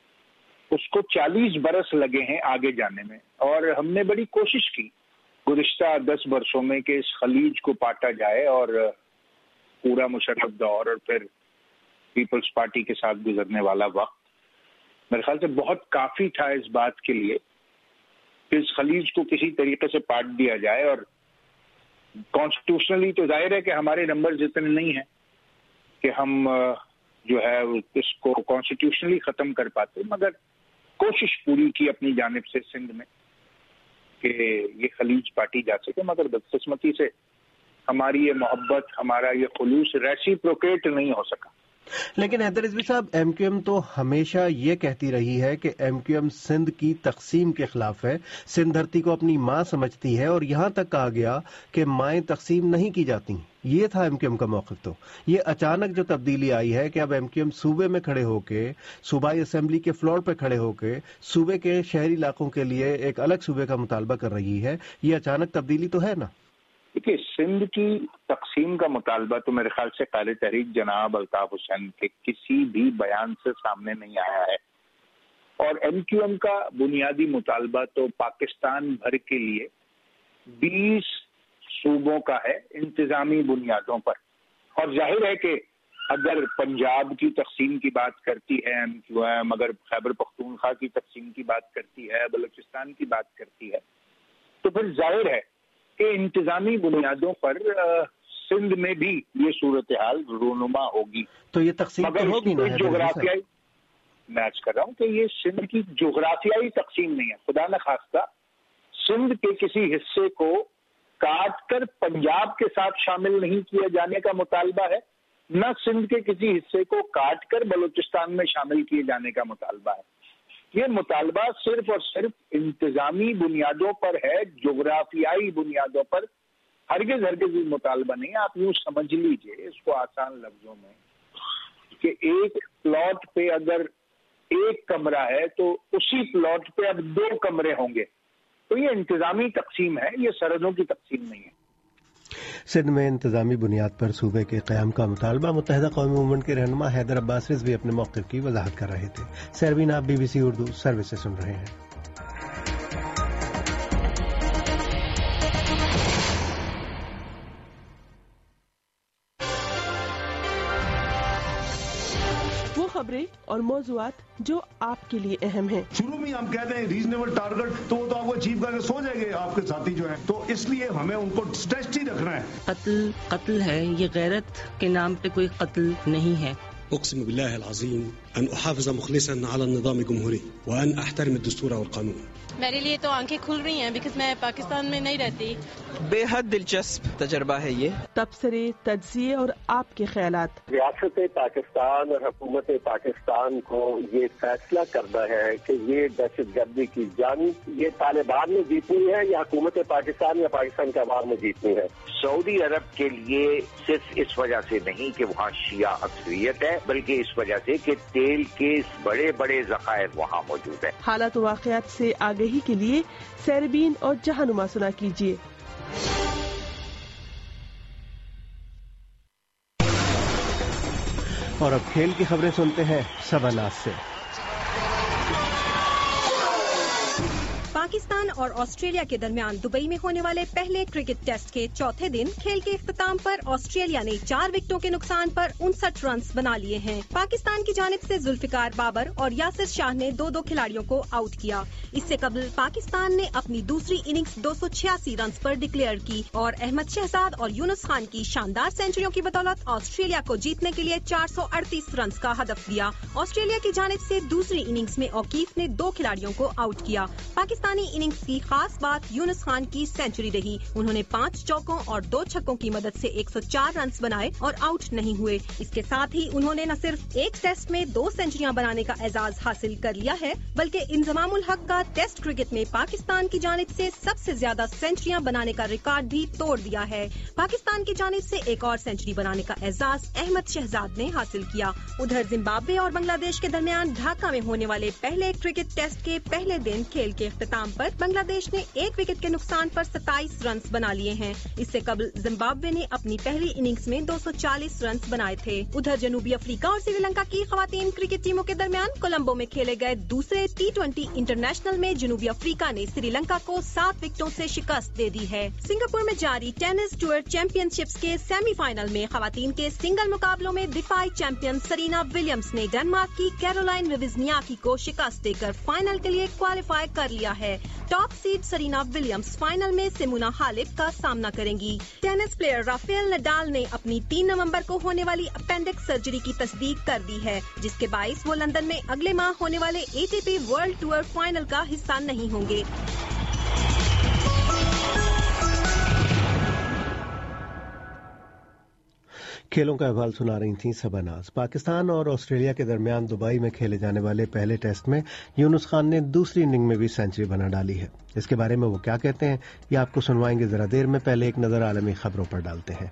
اس کو چالیس برس لگے ہیں آگے جانے میں، اور ہم نے بڑی کوشش کی گزشتہ دس برسوں میں کہ اس خلیج کو پاٹا جائے، اور پورا مشرف دور اور پھر پیپلز پارٹی کے ساتھ گزرنے والا وقت میرے خیال سے بہت کافی تھا اس بات کے لیے کہ اس خلیج کو کسی طریقے سے پاٹ دیا جائے. اور کانسٹیٹیوشنلی تو ظاہر ہے کہ ہمارے نمبر اتنے نہیں ہیں کہ ہم جو ہے اس کو کانسٹیٹیوشنلی ختم کر پاتے، مگر کوشش پوری کی اپنی جانب سے سندھ میں کہ یہ خلیج پاٹی جا سکے. مگر بدقسمتی سے ہماری یہ محبت، ہمارا یہ خلوص ریسیپروکیٹ نہیں ہو سکا. لیکن حیدر رضوی صاحب، ایم کیو ایم تو ہمیشہ یہ کہتی رہی ہے کہ ایم کیو ایم سندھ کی تقسیم کے خلاف ہے، سندھ دھرتی کو اپنی ماں سمجھتی ہے، اور یہاں تک کہا گیا کہ مائیں تقسیم نہیں کی جاتی. یہ تھا ایم کیو ایم کا موقف. تو یہ اچانک جو تبدیلی آئی ہے کہ اب ایم کیو ایم صوبے میں کھڑے ہو کے، صوبائی اسمبلی کے فلور پہ کھڑے ہو کے صوبے کے شہری علاقوں کے لیے ایک الگ صوبے کا مطالبہ کر رہی ہے، یہ اچانک تبدیلی تو ہے نا؟ دیکھیے، سندھ کی تقسیم کا مطالبہ تو میرے خیال سے قائد تحریک جناب الطاف حسین کے کسی بھی بیان سے سامنے نہیں آیا ہے، اور ایم کیو ایم کا بنیادی مطالبہ تو پاکستان بھر کے لیے بیس صوبوں کا ہے انتظامی بنیادوں پر. اور ظاہر ہے کہ اگر پنجاب کی تقسیم کی بات کرتی ہے ایم کیو ایم، اگر خیبر پختونخوا کی تقسیم کی بات کرتی ہے، بلوچستان کی بات کرتی ہے، تو پھر ظاہر ہے کہ انتظامی بنیادوں پر سندھ میں بھی یہ صورتحال رونما ہوگی. تو یہ تقسیم مگر ہوگی نا جغرافیائی، میں عرض کر رہا ہوں کہ یہ سندھ کی جغرافیائی تقسیم نہیں ہے. خدا نخواستہ सिंध के किसी हिस्से को काट कर पंजाब के साथ शामिल नहीं किया जाने का मुतालबा है, न सिंध के किसी हिस्से को काट कर बलूचिस्तान में शामिल किए जाने का मुतालबा है। ये मुतालबा सिर्फ और सिर्फ इंतजामी बुनियादों पर है, जोग्राफियाई बुनियादों पर। हरगिज हरगिज भी मुतालबा नहीं। आप यूं समझ लीजिए इसको आसान लफ्जों में कि एक प्लॉट पे अगर एक कमरा है तो उसी प्लॉट पे अब दो कमरे होंगे। तो ये इंतजामी तकसीम है, ये सरहदों की तकसीम नहीं है। सिंध में इंतजामी बुनियाद पर सूबे के क़याम का मुतालबा मुत्तहिदा कौमी मूवमेंट के रहनुमा हैदर अब्बास रिजवी अपने मौक़िफ़ की वजाहत कर रहे थे। सरवीन, आप बीबीसी उर्दू सर्विस से सुन रहे हैं। खबरें और मौज़ूआत जो आपके लिए अहम हैं। शुरू में हम कहते हैं रीजनेबल टारगेट, तो वो तो आपको अचीव करके सो जाएंगे आपके साथी जो हैं, तो इसलिए हमें उनको स्ट्रेच ही रखना है। कत्ल कत्ल है, ये गैरत के नाम पे कोई कत्ल नहीं है। أقسم بالله العظيم أن أحافظ مخلصا على النظام الجمهوري وأن أحترم الدستور والقانون. मेरे लिए तो आंखें खुल रही हैं बिकॉज मैं पाकिस्तान में नहीं रहती। बेहद दिलचस्प तजर्बा है ये। तबसरे, तज्जिए और आपके ख्यालात। रियासत पाकिस्तान और हुकूमत पाकिस्तान को ये फैसला करना है कि ये दहशतगर्दी की जंग ये तालिबान में जीतनी है या हुकूमत पाकिस्तान या पाकिस्तान के अवाम में जीतनी है। सऊदी अरब के लिए सिर्फ इस वजह से नहीं कि वहाँ शिया अक्सरियत है, बल्कि इस वजह से कि तेल के बड़े बड़े ज़खायर वहाँ मौजूद है। हालात वाक़यात से आगाही के लिए सैरबीन और जहानुमा सुना कीजिए। और अब खेल की खबरें सुनते हैं सबनाज से। पाकिस्तान और ऑस्ट्रेलिया के दरमियान दुबई में होने वाले पहले क्रिकेट टेस्ट के चौथे दिन खेल के इख्तिताम पर ऑस्ट्रेलिया ने चार विकेटों के नुकसान पर उनसठ रन बना लिए हैं। पाकिस्तान की जानिब से जुल्फिकार बाबर और यासिर शाह ने दो दो खिलाड़ियों को आउट किया। इससे कबल पाकिस्तान ने अपनी दूसरी इनिंग्स दो सौ छियासी रन पर डिक्लेयर की और अहमद शहजाद और यूनुस खान की शानदार सेंचुरियों की बदौलत ऑस्ट्रेलिया को जीतने के लिए चार सौ अड़तीस रन का हदफ दिया। ऑस्ट्रेलिया की जानिब से दूसरी इनिंग्स में औकीफ ने दो खिलाड़ियों को आउट किया। पाकिस्तानी इनिंग्स की खास बात यूनुस खान की सेंचुरी रही। उन्होंने पांच चौकों और दो छक्कों की मदद से एक सौ चार रन बनाए और आउट नहीं हुए। इसके साथ ही उन्होंने न सिर्फ एक टेस्ट में दो सेंचुरियां बनाने का एजाज हासिल कर लिया है, बल्कि इंजमामुल हक का टेस्ट क्रिकेट में पाकिस्तान की जानिब से सबसे ज्यादा सेंचुरियां बनाने का रिकॉर्ड भी तोड़ दिया है। पाकिस्तान की जानिब से एक और सेंचुरी बनाने का एजाज अहमद शहजाद ने हासिल किया। उधर जिम्बाब्वे और बांग्लादेश के दरमियान ढाका में होने वाले पहले क्रिकेट टेस्ट के पहले दिन खेल के इख्तिताम पर बांग्लादेश ने एक विकेट के नुकसान पर सत्ताईस रन बना लिए हैं। इससे कबल जिम्बाब्वे ने अपनी पहली इनिंग्स में दो सौ चालीस रन बनाए थे। उधर जनूबी अफ्रीका और श्रीलंका की खवातीन क्रिकेट टीमों के दरमियान कोलंबो में खेले गए दूसरे टी ट्वेंटी इंटरनेशनल में जनूबी अफ्रीका ने श्रीलंका को सात विकेटों से शिकस्त दे दी है। सिंगापुर में जारी टेनिस टूर चैंपियनशिप्स के सेमीफाइनल में खवातीन के सिंगल मुकाबलों में दिफाई चैंपियन सरीना विलियम्स ने डेनमार्क की कैरोलाइन विविजनियाकी को शिकस्त देकर फाइनल के लिए क्वालिफाई कर लिया है। Top seed Serena Williams final में सिमोना हालेप का सामना करेंगी। टेनिस प्लेयर राफेल नडाल ने अपनी तीन नवंबर को होने वाली अपेंडिक्स सर्जरी की तस्दीक कर दी है, जिसके बाइस वो लंदन में अगले माह होने वाले एटीपी वर्ल्ड टूर फाइनल का हिस्सा नहीं होंगे। खेलों का अहवाल सुना रही थी सबनाज। पाकिस्तान और ऑस्ट्रेलिया के दरमियान दुबई में खेले जाने वाले पहले टेस्ट में यूनुस खान ने दूसरी इनिंग में भी सेंचुरी बना डाली है। इसके बारे में वो क्या कहते हैं ये आपको सुनवाएंगे जरा देर में। पहले एक नजर आलमी खबरों पर डालते हैं।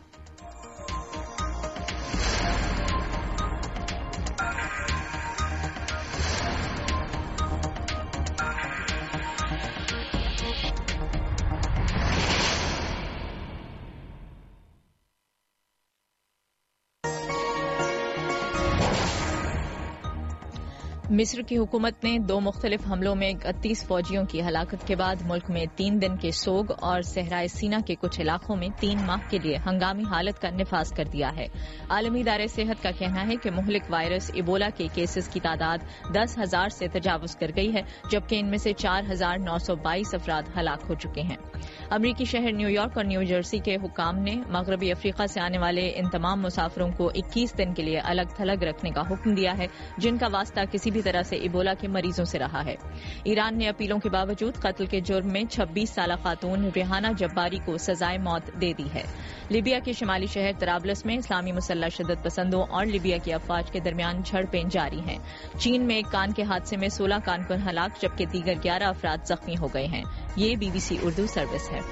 मिस्र की हुकूमत ने दो मुख्तलिफ हमलों में इकतीस फौजियों की हलाकत के बाद मुल्क में तीन दिन के सोग और सहराए सीना के कुछ इलाकों में तीन माह के लिए हंगामी हालत का निफाज कर दिया है। आलमी इदारे सेहत का कहना है कि मुहलिक वायरस इबोला के केसेस की तादाद दस हजार से तजावुज कर गई है, जबकि इनमें से चार हजार नौ सौ बाईस अफराद हलाक हो चुके हैं। अमरीकी शहर न्यूयॉर्क और न्यू जर्सी के हुकाम ने मगरबी अफ्रीका से आने वाले इन तमाम मुसाफिरों को इक्कीस दिन के लिए अलग थलग रखने का हुक्म दिया है, जिनका वास्ता किसी भी भी तरह से इबोला के मरीजों से रहा है। ईरान ने अपीलों के बावजूद कत्ल के जुर्म में छब्बीस साल खातून रेहाना जब्बारी को सजाए मौत दे दी है। लीबिया के शिमाली शहर तराबलस में इस्लामी मुसल्लह शिद्दत पसंदों और लीबिया की अफवाज के दरमियान झड़पें जारी हैं। चीन में एक कान के हादसे में सोलह कानपुर हलाक जबकि दीगर ग्यारह अफराद जख्मी हो गए हैं। ये बीबीसी उर्दू सर्विस है।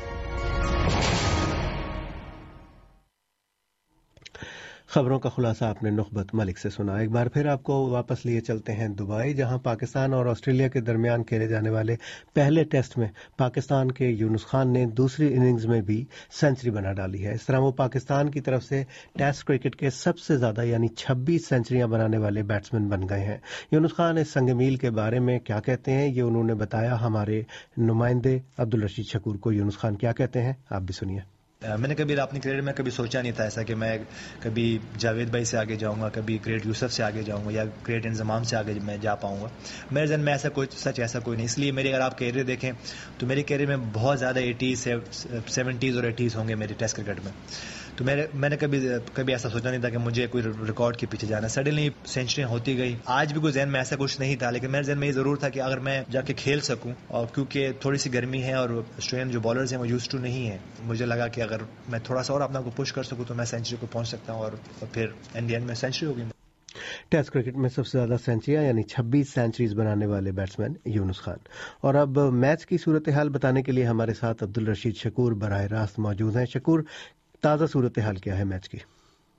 खबरों का खुलासा आपने नुखबत मलिक से सुना। एक बार फिर आपको वापस लिए चलते हैं दुबई, जहां पाकिस्तान और ऑस्ट्रेलिया के दरमियान खेले जाने वाले पहले टेस्ट में पाकिस्तान के यूनुस खान ने दूसरी इनिंग्स में भी सेंचुरी बना डाली है। इस तरह वो पाकिस्तान की तरफ से टेस्ट क्रिकेट के सबसे ज्यादा यानी छब्बीस सेंचुरियां बनाने वाले बैट्समैन बन गए हैं। यूनुस खान इस संग मील के बारे में क्या कहते हैं, ये उन्होंने बताया हमारे नुमाइंदे अब्दुल रशीद शकूर को। यूनुस खान क्या कहते हैं, आप भी सुनिए। मैंने कभी अपनी करियर में कभी सोचा नहीं था ऐसा कि मैं कभी जावेद भाई से आगे जाऊंगा, कभी ग्रेट यूसुफ से आगे जाऊंगा या ग्रेट इंजमाम से आगे मैं जा पाऊंगा। मेरे जन में ऐसा कोई सच ऐसा कोई नहीं। इसलिए मेरी अगर आप करियर देखें तो मेरी करियर में बहुत ज़्यादा एटीज़ सेवेंटीज़ और एटीज़ होंगे मेरे टेस्ट क्रिकेट में। तो मेरे मैंने कभी कभी ऐसा सोचा नहीं था कि मुझे कोई रिकॉर्ड के पीछे जाना। सडनली सेंचुरियां होती गई। आज भी कोई जहन में ऐसा कुछ नहीं था, लेकिन मेरे जहन में ये जरूर था कि अगर मैं जाके खेल सकूं, और क्योंकि थोड़ी सी गर्मी है और ऑस्ट्रेलियन जो बॉलर्स हैं वो यूज्ड टू नहीं है, मुझे लगा कि अगर मैं थोड़ा सा और अपना को पुश कर सकूं तो मैं सेंचुरी को पहुंच सकता हूं, और फिर इन द एंड में सेंचुरी होगी। टेस्ट क्रिकेट में सबसे ज्यादा सेंचुरियां यानी छब्बीस सेंचुरीज बनाने वाले बैट्समैन यूनुस खान। और अब मैच की सूरत हाल बताने के लिए हमारे साथ अब्दुल रशीद शकूर बराह रास्त मौजूद हैं। शकूर, ताज़ा सूरत हाल क्या है मैच की?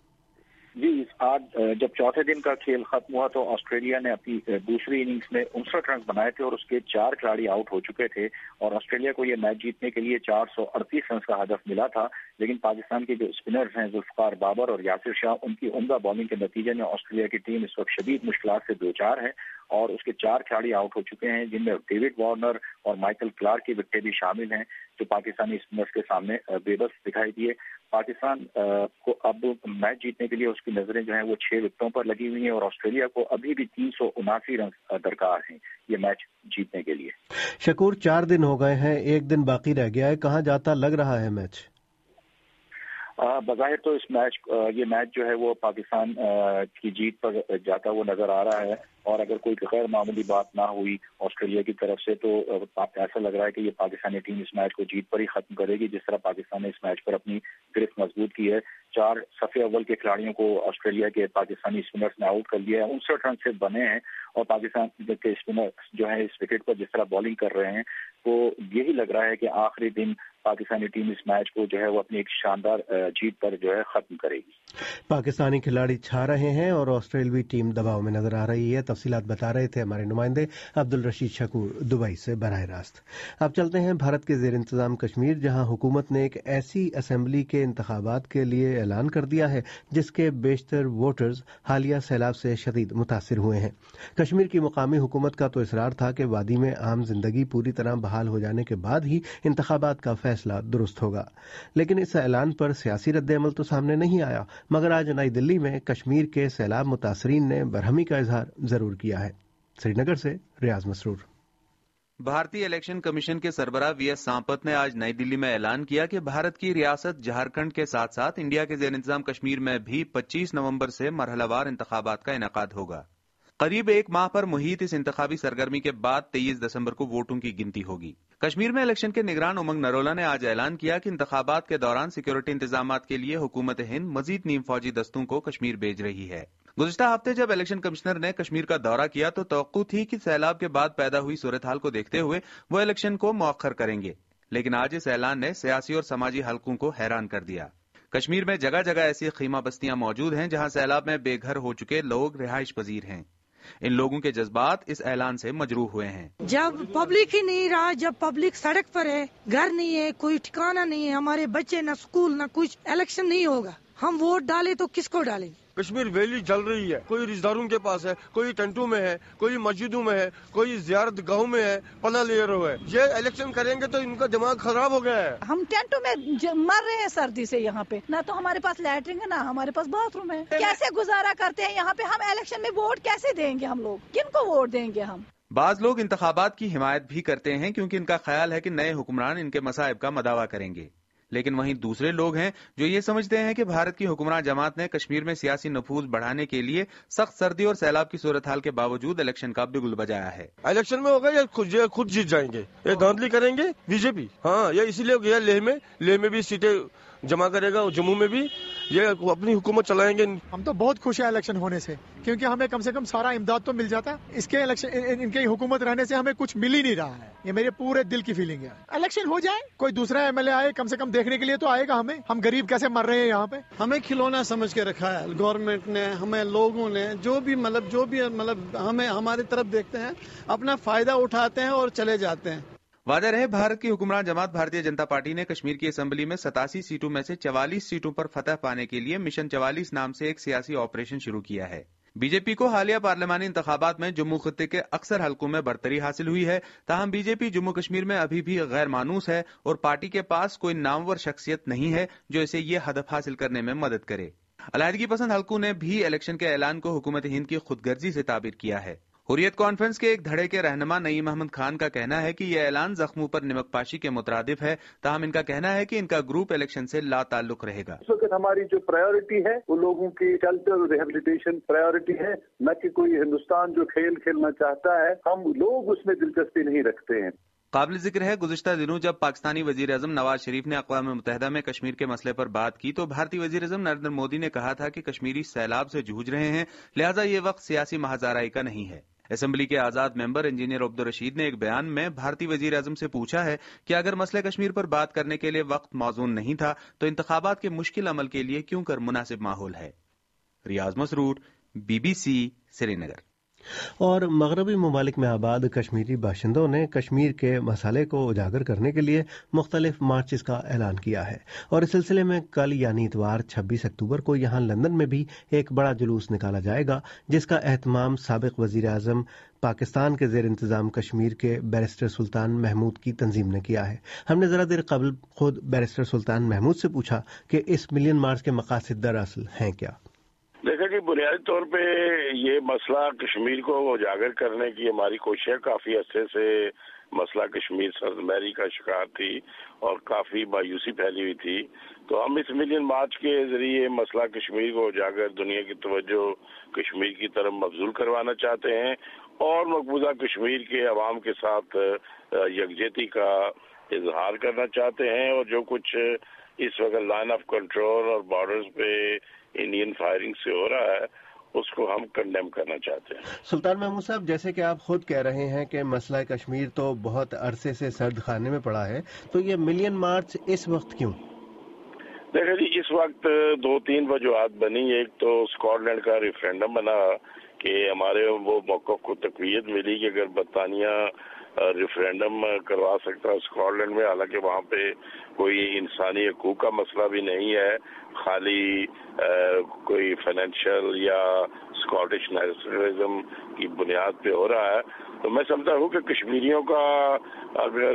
जी, आज जब चौथे दिन का खेल खत्म हुआ तो ऑस्ट्रेलिया ने अपनी दूसरी इनिंग्स में उनसठ रन बनाए थे और उसके चार खिलाड़ी आउट हो चुके थे, और ऑस्ट्रेलिया को यह मैच जीतने के लिए चार सौ अड़तीस रन का हदफ मिला था। लेकिन पाकिस्तान के जो स्पिनर्स हैं जुल्फकार बाबर और यासिर शाह, उनकी उम्दा बॉलिंग के नतीजे में ऑस्ट्रेलिया की टीम इस वक्त शदीद मुश्किलात से दो चार है और उसके चार खिलाड़ी आउट हो चुके हैं, जिनमें डेविड वार्नर और माइकल क्लार्क की विकेटें भी शामिल हैं, जो पाकिस्तानी स्पिनर्स के सामने बेबस दिखाई दिए। पाकिस्तान को अब मैच जीतने के लिए उसकी नजरें जो हैं वो छह विकेटों पर लगी हुई हैं और ऑस्ट्रेलिया को अभी भी तीन सौ उनासी रन दरकार हैं ये मैच जीतने के लिए। शकूर, चार दिन हो गए हैं, एक दिन बाकी रह गया है, कहाँ जाता लग रहा है मैच? बज़ाहिर तो इस मैच ये मैच जो है वो पाकिस्तान की जीत पर जाता हुआ नजर आ रहा है, और अगर कोई गैर मामूली बात ना हुई ऑस्ट्रेलिया की तरफ से तो ऐसा लग रहा है कि ये पाकिस्तानी टीम इस मैच को जीत पर ही खत्म करेगी, जिस तरह पाकिस्तान ने इस मैच पर अपनी गिरफ्त मजबूत की है। चार सफे अव्वल के खिलाड़ियों को ऑस्ट्रेलिया के पाकिस्तानी स्पिनर्स ने आउट कर लिया है, उनसठ रन से बने हैं, और पाकिस्तान के स्पिनर्स जो है इस विकेट पर जिस तरह बॉलिंग कर रहे हैं तो यही लग रहा है कि आखिरी दिन पाकिस्तानी टीम इस मैच को जो है वो अपनी एक शानदार जीत पर जो है खत्म करेगी। पाकिस्तानी खिलाड़ी छा रहे हैं और ऑस्ट्रेलियाई टीम दबाव में नजर आ रही है। तफसीलात बता रहे थे हमारे नुमाइंदे अब्दुल रशीद शकूर दुबई से बराह रास्त। अब चलते हैं भारत के जेर इंतजाम कश्मीर, जहां हुकूमत ने एक ऐसी असेंबली के इंतखाबात के लिए ऐलान कर दिया है जिसके बेशतर वोटर्स हालिया सैलाब से शदीद मुतासिर हुए हैं। कश्मीर की मुकामी हुकूमत का तो इसरार था कि वादी में आम जिंदगी पूरी तरह बहाल हो जाने के बाद ही इंतखाबात का फैसला दुरुस्त होगा, लेकिन इस ऐलान पर सियासी रद्द-ए-अमल तो सामने नहीं आया। मगर आज नई दिल्ली में कश्मीर के सैलाब मुतासरीन ने बरहमी का इजहार जरूर किया है। श्रीनगर से रियाज मसरूर। भारतीय इलेक्शन कमीशन के सरबराह वी एस सांपत ने आज नई दिल्ली में ऐलान किया कि भारत की रियासत झारखंड के साथ साथ इंडिया के जेर इंतजाम कश्मीर में भी पच्चीस नवंबर से मरहलावार इंतखाबात का इनेकाद होगा। करीब एक माह पर मुहित इस इंतखाबी सरगर्मी के बाद तेईस दिसंबर को वोटों की गिनती होगी। कश्मीर में इलेक्शन के निगरान उमंग नरोला ने आज ऐलान किया कि इंतखाबात के दौरान सिक्योरिटी इंतजामात के लिए हुकूमत हिंद मजीद नीम फौजी दस्तों को कश्मीर भेज रही है। गुज़िश्ता हफ्ते जब इलेक्शन कमिश्नर ने कश्मीर का दौरा किया तो तवक्कुह थी कि सैलाब के बाद पैदा हुई सूरत हाल को देखते हुए वो इलेक्शन को मौखर करेंगे, लेकिन आज इस ऐलान ने सियासी और समाजी हलकों को हैरान कर दिया। कश्मीर में जगह जगह ऐसी खीमा बस्तियां मौजूद हैं जहां सैलाब में बेघर हो चुके लोग रिहाइश पजीर हैं। इन लोगों के जज्बात इस ऐलान से मजरूह हुए हैं। जब पब्लिक ही नहीं रहा, जब पब्लिक सड़क पर है, घर नहीं है, कोई ठिकाना नहीं है, हमारे बच्चे न स्कूल न कुछ, इलेक्शन नहीं होगा, हम वोट डाले तो किसको डालेंगे? कश्मीर वैली जल रही है, कोई रिश्तेदारों के पास है, कोई टेंटों में है, कोई मस्जिदों में है, कोई जियारत गाहों में है, पना ले रहे हैं। ये इलेक्शन करेंगे तो इनका दिमाग खराब हो गया है। हम टेंटों में मर रहे हैं सर्दी से, यहाँ पे ना तो हमारे पास लैट्रिन है ना हमारे पास बाथरूम है, कैसे गुजारा करते हैं यहाँ पे? हम इलेक्शन में वोट कैसे देंगे? हम लोग किनको वोट देंगे? हम बाज लोग इंतखाबात की हिमायत भी करते हैं क्योंकि इनका ख्याल है कि नए हुक्मरान इनके मसाइब का मदावा करेंगे। لیکن وہیں دوسرے لوگ ہیں جو یہ سمجھتے ہیں کہ بھارت کی حکمراں جماعت نے کشمیر میں سیاسی نفوذ بڑھانے کے لیے سخت سردی اور سیلاب کی صورتحال کے باوجود الیکشن کا بگل بجایا ہے۔ الیکشن میں ہوگا یا خود جیت جائیں گے، یہ دھاندلی کریں گے بی جے پی، ہاں یہ اسی لیے گیا لیہ میں، لیہ میں بھی سیٹیں جمع کرے گا اور جموں میں بھی یہ اپنی حکومت چلائیں گے۔ ہم تو بہت خوش ہیں الیکشن ہونے سے، کیونکہ ہمیں کم سے کم سارا امداد تو مل جاتا ہے۔ اس کے الیکشن ان کی حکومت رہنے سے ہمیں کچھ مل ہی نہیں رہا ہے، یہ میرے پورے دل کی فیلنگ ہے۔ الیکشن ہو جائے، کوئی دوسرا ایم ایل اے آئے، کم سے کم دیکھنے کے لیے تو آئے گا ہمیں، ہم غریب کیسے مر رہے ہیں یہاں پہ۔ ہمیں کھلونا سمجھ کے رکھا ہے گورنمنٹ نے، ہمیں لوگوں نے، جو بھی مطلب جو بھی مطلب ہمیں ہماری طرف دیکھتے ہیں، اپنا فائدہ اٹھاتے ہیں اور چلے جاتے ہیں۔ واضح رہے، بھارت کی حکمراں جماعت بھارتیہ جنتا پارٹی نے کشمیر کی اسمبلی میں ستاسی سیٹوں میں سے چوالیس سیٹوں پر فتح پانے کے لیے مشن چوالیس نام سے ایک سیاسی آپریشن شروع کیا ہے۔ بی جے پی کو حالیہ پارلیمانی انتخابات میں جموں خطے کے اکثر حلقوں میں برتری حاصل ہوئی ہے، تاہم B J P Jammu Kashmir میں ابھی بھی غیر مانوس ہے اور پارٹی کے پاس کوئی نامور شخصیت نہیں ہے جو اسے یہ ہدف حاصل کرنے میں مدد کرے۔ علیحدگی پسند حلقوں نے بھی الیکشن کے اعلان کو حکومت ہند کی خود غرضی سے تعبیر کیا ہے۔ حریت کانفرنس کے ایک دھڑے کے رہنما نعیم احمد خان کا کہنا ہے کہ یہ اعلان زخموں پر نمک پاشی کے مترادف ہے، تاہم ان کا کہنا ہے کہ ان کا گروپ الیکشن سے لا تعلق رہے گا۔ اس وقت ہماری جو پرائیورٹی ہے وہ لوگوں کی کلچر ریہیبلیٹیشن پرائیورٹی ہے، نہ کہ کوئی ہندوستان جو کھیل کھیلنا چاہتا ہے، ہم لوگ اس میں دلچسپی نہیں رکھتے ہیں۔ قابل ذکر ہے، گزشتہ دنوں جب پاکستانی وزیر اعظم نواز شریف نے اقوام متحدہ میں کشمیر کے مسئلے پر بات کی تو بھارتی وزیر اعظم نریندر مودی نے کہا تھا کہ کشمیری سیلاب سے جوجھ رہے ہیں، لہٰذا یہ وقت سیاسی محاذ آرائی کا نہیں ہے۔ اسمبلی کے آزاد ممبر انجینئر عبدالرشید نے ایک بیان میں بھارتی وزیر اعظم سے پوچھا ہے کہ اگر مسئلہ کشمیر پر بات کرنے کے لیے وقت موزون نہیں تھا تو انتخابات کے مشکل عمل کے لیے کیوں کر مناسب ماحول ہے۔ Riaz Masroor, B B C, Srinagar. اور مغربی ممالک میں آباد کشمیری باشندوں نے کشمیر کے مسئلے کو اجاگر کرنے کے لیے مختلف مارچز کا اعلان کیا ہے، اور اس سلسلے میں کل یعنی اتوار چھبیس اکتوبر کو یہاں لندن میں بھی ایک بڑا جلوس نکالا جائے گا، جس کا اہتمام سابق وزیر اعظم پاکستان کے زیر انتظام کشمیر کے بیرسٹر سلطان محمود کی تنظیم نے کیا ہے۔ ہم نے ذرا دیر قبل خود بیرسٹر سلطان محمود سے پوچھا کہ اس ملین مارچ کے مقاصد دراصل ہیں کیا۔ دیکھیں جی، بنیادی طور پہ یہ مسئلہ کشمیر کو اجاگر کرنے کی ہماری کوشش کافی عرصے سے مسئلہ کشمیر سرد مہری کا شکار تھی اور کافی مایوسی پھیلی ہوئی تھی، تو ہم اس ملین مارچ کے ذریعے مسئلہ کشمیر کو اجاگر، دنیا کی توجہ کشمیر کی طرف مبذول کروانا چاہتے ہیں اور مقبوضہ کشمیر کے عوام کے ساتھ یکجہتی کا اظہار کرنا چاہتے ہیں، اور جو کچھ اس وقت لائن آف کنٹرول اور بارڈرز پہ انڈین فائرنگ سے ہو رہا ہے اس کو ہم کنڈیم کرنا چاہتے ہیں۔ سلطان محمود صاحب، جیسے کہ آپ خود کہہ رہے ہیں کہ مسئلہ کشمیر تو بہت عرصے سے سرد خانے میں پڑا ہے، تو یہ ملین مارچ اس وقت کیوں؟ دیکھیں جی، اس وقت دو تین وجوہات بنی۔ ایک تو اسکاٹ لینڈ کا ریفرینڈم بنا کہ ہمارے وہ موقف کو تقویت ملی کہ اگر برطانیہ ریفرینڈم کروا سکتا ہے اسکاٹ لینڈ میں، حالانکہ وہاں پہ کوئی انسانی حقوق کا مسئلہ بھی نہیں ہے، خالی کوئی فائنینشیل یا اسکاٹش نیشنلزم کی بنیاد پہ ہو رہا ہے، تو میں سمجھتا ہوں کہ کشمیریوں کا اگر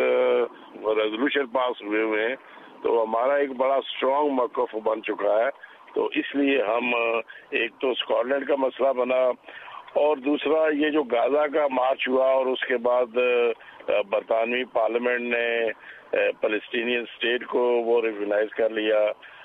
ریزولوشن پاس ہوئے ہوئے ہیں تو ہمارا ایک بڑا اسٹرانگ موقف بن چکا ہے، تو اس لیے ہم ایک تو اسکاٹ لینڈ کا مسئلہ بنا، اور دوسرا یہ جو غازہ کا مارچ ہوا اور اس کے بعد برطانوی پارلیمنٹ نے فلسطینین اسٹیٹ کو وہ ریکگنائز کر لیا،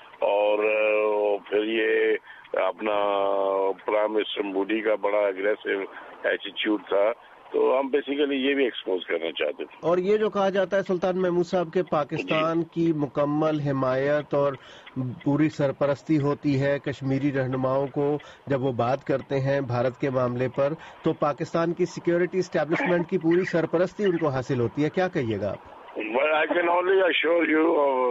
اور پھر یہ اپنا پرائم منسٹر مودی کا بڑا اگریسو ایٹیچیوڈ تھا، تو ہم بیسیکلی یہ بھی ایکسپوز کرنا چاہتے تھے۔ اور یہ جو کہا جاتا ہے سلطان محمود صاحب کہ پاکستان کی مکمل حمایت اور پوری سرپرستی ہوتی ہے کشمیری رہنماؤں کو جب وہ بات کرتے ہیں بھارت کے معاملے پر، تو پاکستان کی سیکیورٹی اسٹیبلشمنٹ کی پوری سرپرستی ان کو حاصل ہوتی ہے، کیا کہیے گا آپ؟ Well, I can only assure you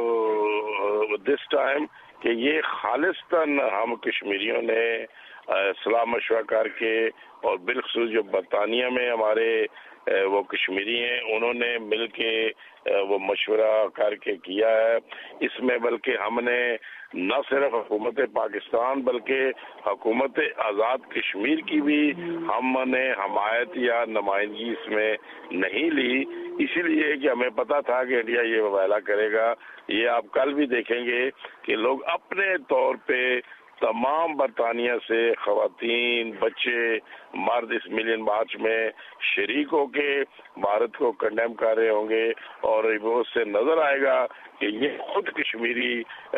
uh, this time کہ یہ خالصتاً ہم کشمیریوں نے صلاح مشورہ کر کے، اور بالخصوص جو برطانیہ میں ہمارے وہ کشمیری ہیں انہوں نے مل کے وہ مشورہ کر کے کیا ہے۔ اس میں بلکہ ہم نے نہ صرف حکومت پاکستان بلکہ حکومت آزاد کشمیر کی بھی ہم نے حمایت یا نمائندگی اس میں نہیں لی، اسی لیے کہ ہمیں پتا تھا کہ انڈیا یہ مباہلہ کرے گا۔ یہ آپ کل بھی دیکھیں گے کہ لوگ اپنے طور پہ تمام برطانیہ سے خواتین، بچے، مرد اس ملین مارچ میں شریک ہو کے بھارت کو کنڈیم کر رہے ہوں گے، اور وہ اس سے نظر آئے گا کہ یہ خود کشمیری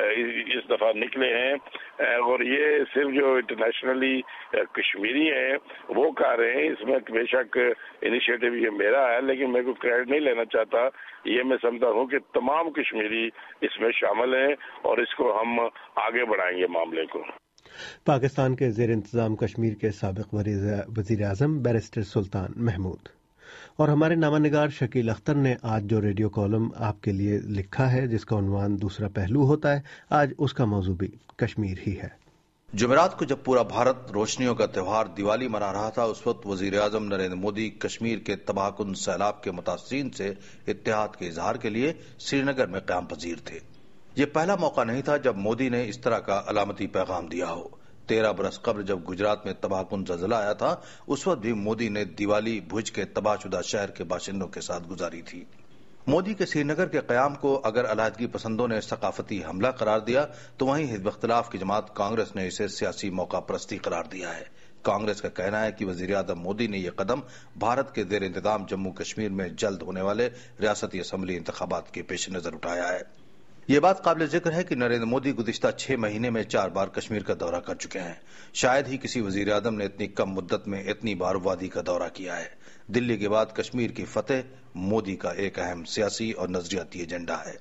اس دفعہ نکلے ہیں، اور یہ صرف جو انٹرنیشنلی کشمیری ہیں وہ کہہ رہے ہیں. اس میں بے شک انیشیٹو یہ میرا ہے، لیکن میں کوئی کریڈٹ نہیں لینا چاہتا. یہ میں سمجھتا ہوں کہ تمام کشمیری اس میں شامل ہیں اور اس کو ہم آگے بڑھائیں گے معاملے کو. پاکستان کے زیر انتظام کشمیر کے سابق وزیر اعظم بیرسٹر سلطان محمود. اور ہمارے نامہ نگار شکیل اختر نے آج جو ریڈیو کالم آپ کے لیے لکھا ہے، جس کا عنوان دوسرا پہلو ہوتا ہے، آج اس کا موضوع بھی کشمیر ہی ہے. جمعرات کو جب پورا بھارت روشنیوں کا تہوار دیوالی منا رہا تھا، اس وقت وزیر اعظم نریندر مودی کشمیر کے تباہ کن سیلاب کے متاثرین سے اتحاد کے اظہار کے لیے سری نگر میں قیام پذیر تھے. یہ پہلا موقع نہیں تھا جب مودی نے اس طرح کا علامتی پیغام دیا ہو. تیرہ برس قبل جب گجرات میں تباہ کن زلزلہ آیا تھا، اس وقت بھی مودی نے دیوالی بھوج کے تباہ شدہ شہر کے باشندوں کے ساتھ گزاری تھی. مودی کے سری نگر کے قیام کو اگر علیحدگی پسندوں نے ثقافتی حملہ قرار دیا تو وہیں حزب اختلاف کی جماعت کانگریس نے اسے سیاسی موقع پرستی قرار دیا ہے. کانگریس کا کہنا ہے کہ وزیر اعظم مودی نے یہ قدم بھارت کے زیر انتظام جموں کشمیر میں جلد ہونے والے ریاستی اسمبلی انتخابات کے پیش نظر اٹھایا ہے. یہ بات قابل ذکر ہے کہ نریندر مودی گزشتہ چھ مہینے میں چار بار کشمیر کا دورہ کر چکے ہیں. شاید ہی کسی وزیر اعظم نے اتنی کم مدت میں اتنی بار وادی کا دورہ کیا ہے. دلی کے بعد کشمیر کی فتح مودی کا ایک اہم سیاسی اور نظریاتی ایجنڈا ہے.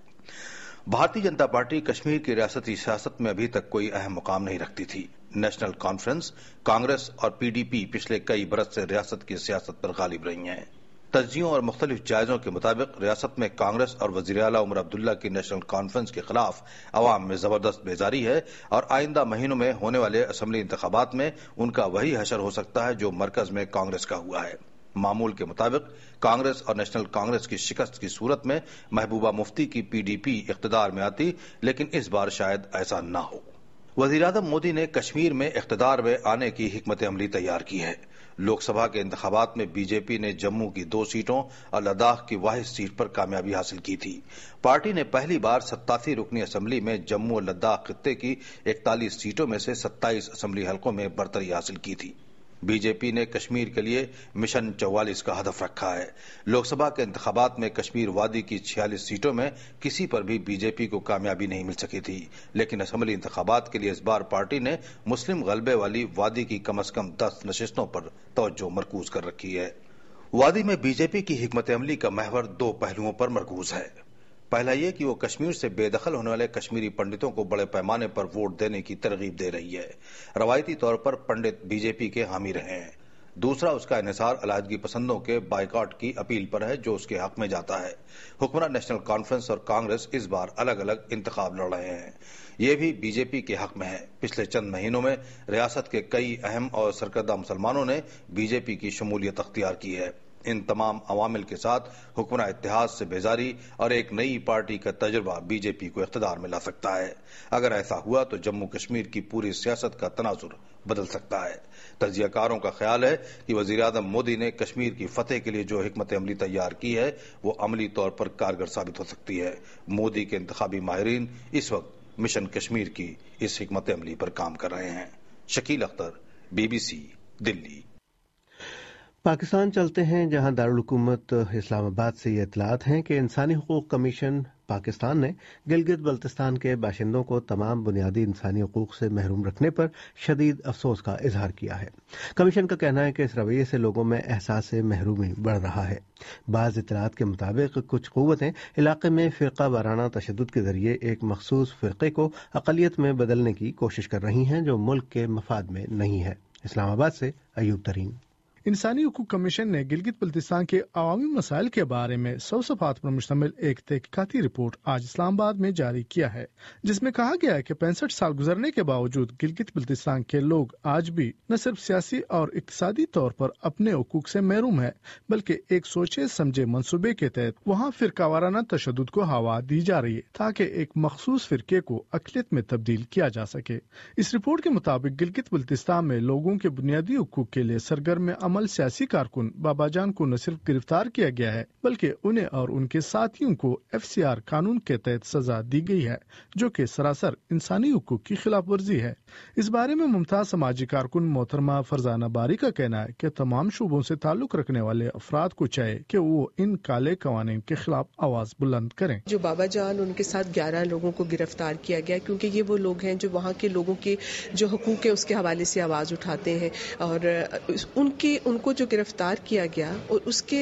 بھارتی جنتا پارٹی کشمیر کی ریاستی سیاست میں ابھی تک کوئی اہم مقام نہیں رکھتی تھی. نیشنل کانفرنس، کانگریس اور پی ڈی پی پچھلے کئی برس سے ریاست کی سیاست پر غالب رہی ہیں. تجزیوں اور مختلف جائزوں کے مطابق ریاست میں کانگریس اور وزیر اعلیٰ عمر عبداللہ کی نیشنل کانفرنس کے خلاف عوام میں زبردست بیزاری ہے، اور آئندہ مہینوں میں ہونے والے اسمبلی انتخابات میں ان کا وہی حشر ہو سکتا ہے جو مرکز میں کانگریس کا ہوا ہے. معمول کے مطابق کانگریس اور نیشنل کانگریس کی شکست کی صورت میں محبوبہ مفتی کی پی ڈی پی اقتدار میں آتی، لیکن اس بار شاید ایسا نہ ہو. وزیر اعظم مودی نے کشمیر میں اقتدار میں آنے کی حکمت عملی تیار کی ہے. لوک سبھا کے انتخابات میں بی جے پی نے جموں کی دو سیٹوں اور لداخ کی واحد سیٹ پر کامیابی حاصل کی تھی. پارٹی نے پہلی بار ستاسی رکنی اسمبلی میں جموں اور لداخ خطے کی اکتالیس سیٹوں میں سے ستائیس اسمبلی حلقوں میں برتری حاصل کی تھی. بی جے پی نے کشمیر کے لیے مشن چوالیس کا ہدف رکھا ہے. لوک سبھا کے انتخابات میں کشمیر وادی کی چھیالیس سیٹوں میں کسی پر بھی بی جے پی کو کامیابی نہیں مل سکی تھی، لیکن اسمبلی انتخابات کے لیے اس بار پارٹی نے مسلم غلبے والی وادی کی کم از کم دس نشستوں پر توجہ مرکوز کر رکھی ہے. وادی میں بی جے پی کی حکمت عملی کا محور دو پہلوؤں پر مرکوز ہے. پہلا یہ کہ وہ کشمیر سے بے دخل ہونے والے کشمیری پنڈتوں کو بڑے پیمانے پر ووٹ دینے کی ترغیب دے رہی ہے. روایتی طور پر پنڈت بی جے پی کے حامی رہے ہیں. دوسرا اس کا انحصار علیحدگی پسندوں کے بائیکاٹ کی اپیل پر ہے جو اس کے حق میں جاتا ہے. حکمراں نیشنل کانفرنس اور کانگریس اس بار الگ الگ انتخاب لڑ رہے ہیں. یہ بھی بی جے پی کے حق میں ہے. پچھلے چند مہینوں میں ریاست کے کئی اہم اور سرکردہ مسلمانوں نے بی جے پی کی شمولیت اختیار کی ہے. ان تمام عوامل کے ساتھ حکمراں اتحاد سے بیزاری اور ایک نئی پارٹی کا تجربہ بی جے پی کو اقتدار میں لا سکتا ہے. اگر ایسا ہوا تو جموں کشمیر کی پوری سیاست کا تناظر بدل سکتا ہے. تجزیہ کاروں کا خیال ہے کہ وزیر اعظم مودی نے کشمیر کی فتح کے لیے جو حکمت عملی تیار کی ہے وہ عملی طور پر کارگر ثابت ہو سکتی ہے. مودی کے انتخابی ماہرین اس وقت مشن کشمیر کی اس حکمت عملی پر کام کر رہے ہیں. Shakeel Akhtar, B B C, Delhi. Pakistan چلتے ہیں، جہاں دارالحکومت اسلام آباد سے یہ اطلاعات ہیں کہ انسانی حقوق کمیشن پاکستان نے گلگت بلتستان کے باشندوں کو تمام بنیادی انسانی حقوق سے محروم رکھنے پر شدید افسوس کا اظہار کیا ہے. کمیشن کا کہنا ہے کہ اس رویے سے لوگوں میں احساس محرومی بڑھ رہا ہے. بعض اطلاعات کے مطابق کچھ قوتیں علاقے میں فرقہ وارانہ تشدد کے ذریعے ایک مخصوص فرقے کو اقلیت میں بدلنے کی کوشش کر رہی ہیں جو ملک کے مفاد میں نہیں ہے. اسلام آباد سے ایوب ترین. انسانی حقوق کمیشن نے گلگت بلتستان کے عوامی مسائل کے بارے میں سو صفحات پر مشتمل ایک تحقیقاتی رپورٹ آج اسلام آباد میں جاری کیا ہے، جس میں کہا گیا ہے کہ پینسٹھ سال گزرنے کے باوجود گلگت بلتستان کے لوگ آج بھی نہ صرف سیاسی اور اقتصادی طور پر اپنے حقوق سے محروم ہے، بلکہ ایک سوچے سمجھے منصوبے کے تحت وہاں فرقہ وارانہ تشدد کو ہوا دی جا رہی ہے تاکہ ایک مخصوص فرقے کو اقلیت میں تبدیل کیا جا سکے. اس رپورٹ کے مطابق گلگت بلتستان میں لوگوں کے بنیادی حقوق کے لیے سرگرم عمل मुकम्मल सियासी कारकुन बाबा जान को न सिर्फ गिरफ्तार किया गया है बल्कि उन्हें और उनके साथियों को एफ सी आर कानून के तहत सजा दी गई है, जो कि सरासर इंसानी हुकूक की खिलाफ वर्जी है। इस बारे में मुमताज समाजी कारकुन मोहतरमा फरजाना बारी का कहना है कि तमाम शोबों से ताल्लुक रखने वाले अफराद को चाहिए कि वो इन काले कवानीन के खिलाफ आवाज बुलंद करें। जो बाबा जान उनके साथ ग्यारह लोगों को गिरफ्तार किया गया क्योंकि ये वो लोग हैं जो वहाँ के लोगों के जो हकूक है उसके हवाले से आवाज उठाते हैं, और उनके उनको जो गिरफ्तार किया गया और उसके